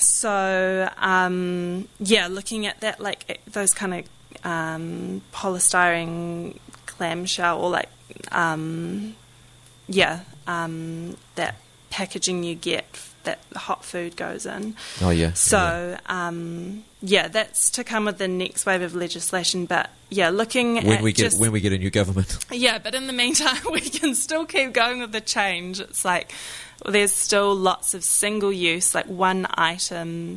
So, um, yeah, looking at that, like it- those kind of um, polystyrene clamshell, or like, um, yeah, um, that packaging you get that hot food goes in. Oh, yeah. So, um, yeah, that's to come with the next wave of legislation. But yeah, looking When at we get just when we get a new government. yeah, but in the meantime, we can still keep going with the change. It's like there's still lots of single use, like one item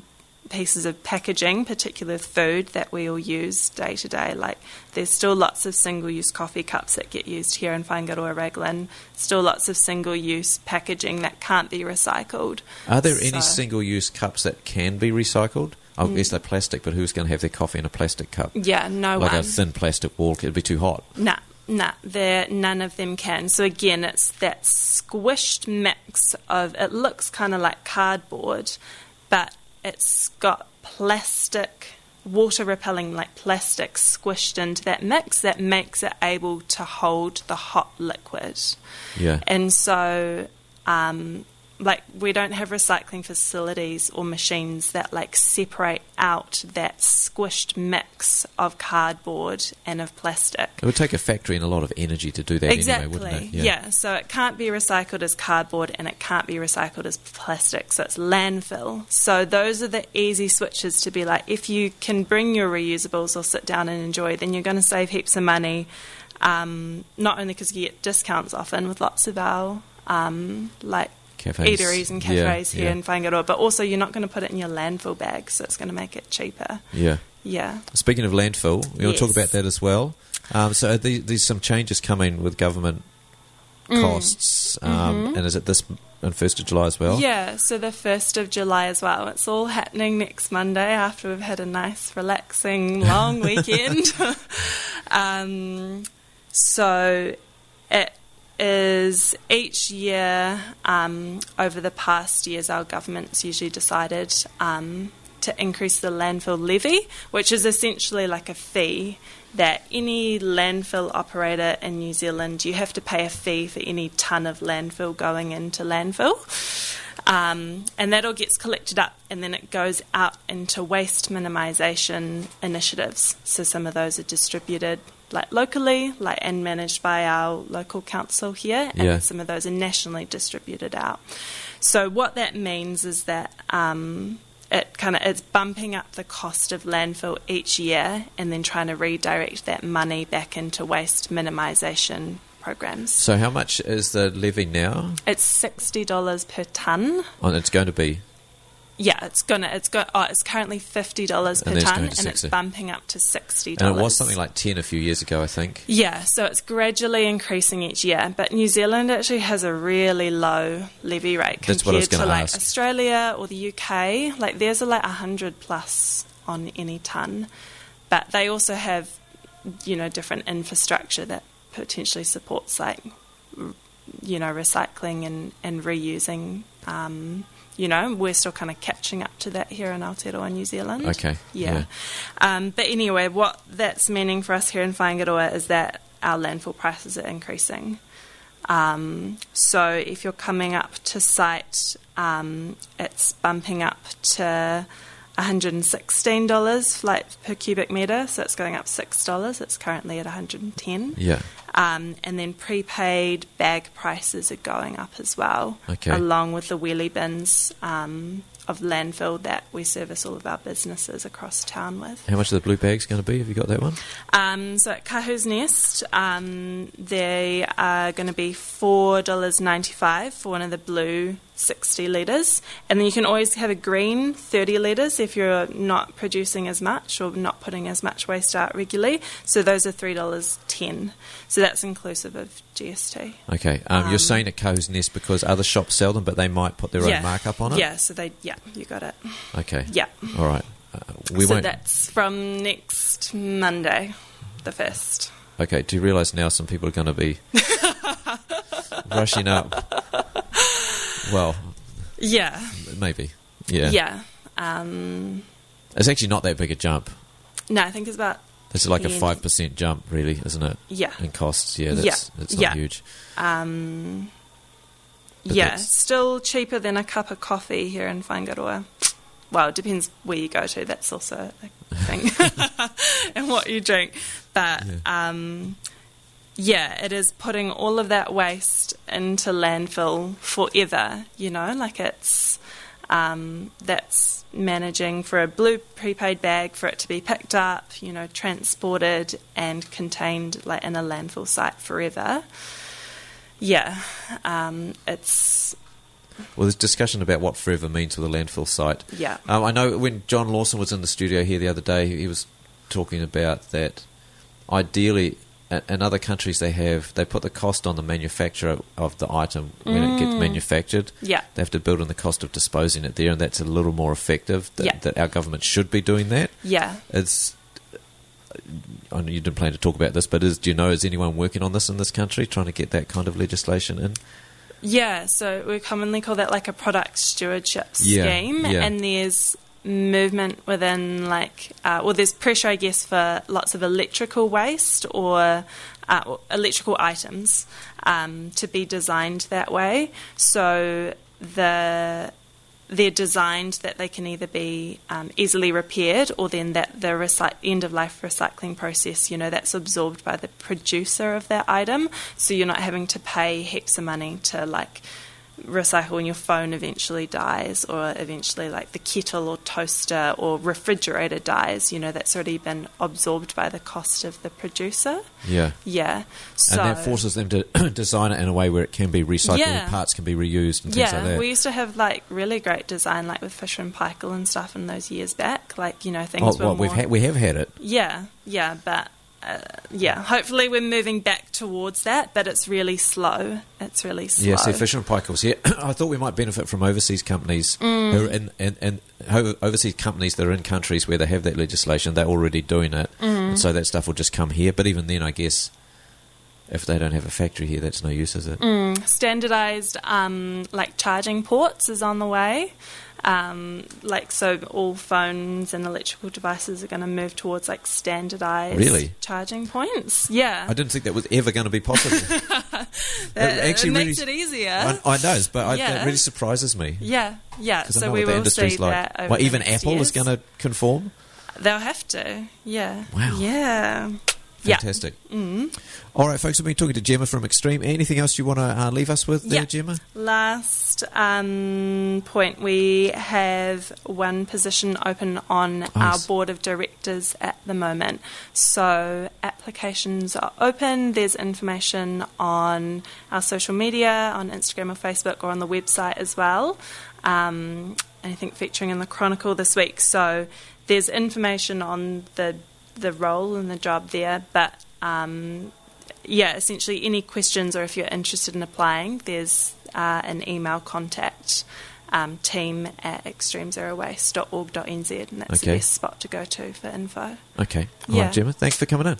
pieces of packaging, particularly food that we all use day to day. Like there's still lots of single-use coffee cups that get used here in Whaingaroa Raglan, still lots of single-use packaging that can't be recycled. Are there so, any single-use cups that can be recycled? I Mm. guess they're plastic, but who's going to have their coffee in a plastic cup? Yeah, no like one. a thin plastic wall, it'd be too hot. Nah, nah, there, none of them can. So again, it's that squished mix of, it looks kind of like cardboard, but it's got plastic, water-repelling like plastic squished into that mix that makes it able to hold the hot liquid. Yeah. And so, um, like, we don't have recycling facilities or machines that, like, separate out that squished mix of cardboard and of plastic. It would take a factory and a lot of energy to do that Exactly. anyway, wouldn't it? Yeah. So it can't be recycled as cardboard and it can't be recycled as plastic. So it's landfill. So those are the easy switches to be like, if you can bring your reusables or sit down and enjoy, then you're going to save heaps of money. Um, not only because you get discounts often with lots of our um, like Cafes. eateries and Yeah, cafes here yeah. in Whaingaroa, but also you're not going to put it in your landfill bag, so it's going to make it cheaper. Yeah. Yeah. Speaking of landfill, we want to talk Yes. about that as well. Um, so are the, there's some changes coming with government Mm. costs, um, Mhm. and is it this on first of July as well? Yeah, so the first of July as well. It's all happening next Monday after we've had a nice, relaxing, long weekend. um, so it is each year, um, over the past years, our government's usually decided um, to increase the landfill levy, which is essentially like a fee that any landfill operator in New Zealand, you have to pay a fee for any tonne of landfill going into landfill. Um, and that all gets collected up and then it goes out into waste minimisation initiatives. So some of those are distributed like locally, like and managed by our local council here, and Yeah. some of those are nationally distributed out. So what that means is that um, it kind of it's bumping up the cost of landfill each year, and then trying to redirect that money back into waste minimisation programs. So how much is the levy now? It's sixty dollars per tonne. Oh, it's going to be. Yeah, it's gonna. It's got. Oh, it's currently fifty dollars per And then it's tonne, going to and it's sixty. bumping up to sixty And dollars. it was something like ten a few years ago, I think. Yeah, so it's gradually increasing each year. But New Zealand actually has a really low levy rate That's what I was compared to gonna like ask. Australia or the U K. Like there's a, like a hundred plus on any tonne, but they also have, you know, different infrastructure that potentially supports like, r- you know, recycling and and reusing. Um, You know, we're still kind of catching up to that here in Aotearoa, New Zealand. Okay, Yeah. yeah. Um, but anyway, what that's meaning for us here in Whaingaroa is that our landfill prices are increasing. Um, so if you're coming up to site, um, it's bumping up to one hundred sixteen dollars like per cubic metre, so it's going up six dollars. It's currently at one hundred ten. Yeah. Um, and then prepaid bag prices are going up as well, Okay. along with the wheelie bins um, of landfill that we service all of our businesses across town with. How much are the blue bags going to be? Have you got that one? Um, so at Kahu's Nest, um, they are going to be four dollars ninety-five for one of the blue sixty litres. And then you can always have a green thirty litres if you're not producing as much or not putting as much waste out regularly. So those are three dollars ten. So that's inclusive of G S T. Okay. Um, Um, you're saying at Co's Nest because other shops sell them, but they might put their yeah. own markup on it? Yeah, so they, yeah, you got it. Okay. Yeah. All right. Uh, we so won't. that's from next Monday, the first. Okay. Do you realise now some people are going to be rushing up? Well, Yeah. maybe. Yeah. Yeah. Um, It's actually not that big a jump. no, I think it's about... It's like a ten. five percent jump, really, isn't it? Yeah. In costs, yeah, that's, yeah. that's not yeah. huge. Um, But yeah, that's- still cheaper than a cup of coffee here in Whaingaroa. Well, it depends where you go to. That's also a thing. And what you drink. But, yeah. Um, yeah, it is putting all of that waste into landfill forever, you know, like it's... Um, that's managing for a blue prepaid bag for it to be picked up, you know, transported and contained like in a landfill site forever. Yeah, um, it's Well, there's discussion about what forever means with a landfill site. Yeah. Um, I know when John Lawson was in the studio here the other day, he was talking about that ideally in other countries they have they put the cost on the manufacturer of the item when mm. it gets manufactured. Yeah. They have to build in the cost of disposing it there, and that's a little more effective. That, yeah. that our government should be doing that. Yeah. It's. I know you didn't plan to talk about this, but is do you know is anyone working on this in this country, trying to get that kind of legislation in? Yeah, so we commonly call that like a product stewardship yeah. scheme, yeah. and there's movement within like uh, well there's pressure I guess for lots of electrical waste or uh, electrical items um, to be designed that way, so the they're designed that they can either be um, easily repaired, or then that the recy- end of life recycling process, you know, that's absorbed by the producer of that item, so you're not having to pay heaps of money to like recycle when your phone eventually dies, or eventually like the kettle or toaster or refrigerator dies, you know, that's already been absorbed by the cost of the producer. Yeah. Yeah. So, and that forces them to design it in a way where it can be recycled, yeah. parts can be reused and things yeah, like that. We used to have like really great design like with Fisher and Paykel and stuff in those years back, like, you know, things oh, were well, more... we've ha- we have had it. Yeah, yeah, but... Uh, yeah, hopefully we're moving back towards that, but it's really slow. It's really slow. Yeah, see, Fisher and Paykel's here. I thought we might benefit from overseas companies mm. who are in, in, in overseas companies that are in countries where they have that legislation. They're already doing it, mm. and so that stuff will just come here. But even then, I guess if they don't have a factory here, that's no use, is it? Mm. Standardised, um, like charging ports is on the way. Um, like so, all phones and electrical devices are going to move towards like standardised really? charging points. Yeah, I didn't think that was ever going to be possible. that, it actually it makes really, it easier. I, I know, but I, yeah. that really surprisures me. Yeah, yeah. So I know we what the will industry's see like. that over Well, the even next Apple years. is going to conform. They'll have to. Yeah. Wow. Yeah. Fantastic. Yeah. Mm. All right, folks, we've been talking to Gemma from Extreme. Anything else you want to uh, leave us with there, yeah. Gemma? Last um, point, we have one position open on nice. our board of directors at the moment. So applications are open. There's information on our social media, on Instagram or Facebook, or on the website as well. Um, I think featuring in the Chronicle this week. So there's information on the the role and the job there, but um, yeah, essentially any questions, or if you're interested in applying, there's uh, an email contact um, team at extreme zero waste dot org dot n z, and that's okay. the best spot to go to for info. Okay. All yeah. right, Gemma, thanks for coming in.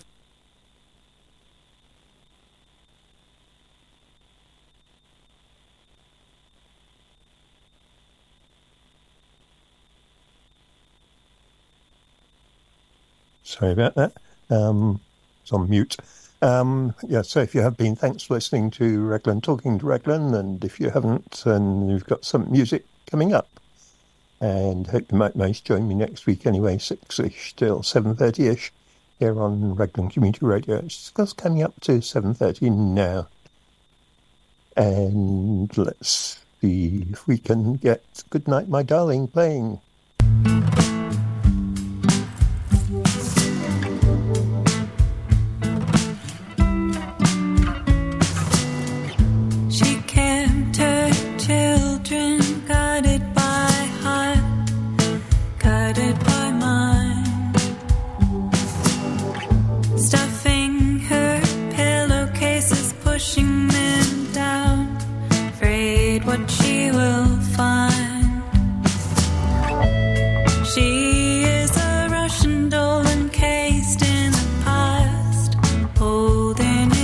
Sorry about that. Um, it's on mute. Um, yeah, so if you have been, thanks for listening to Raglan Talking to Raglan, and if you haven't, then you've got some music coming up. And hope you might most join me next week anyway, six-ish till seven thirty-ish, here on Raglan Community Radio. It's just coming up to seven thirty now. And let's see if we can get Good Night, My Darling playing. What she will find.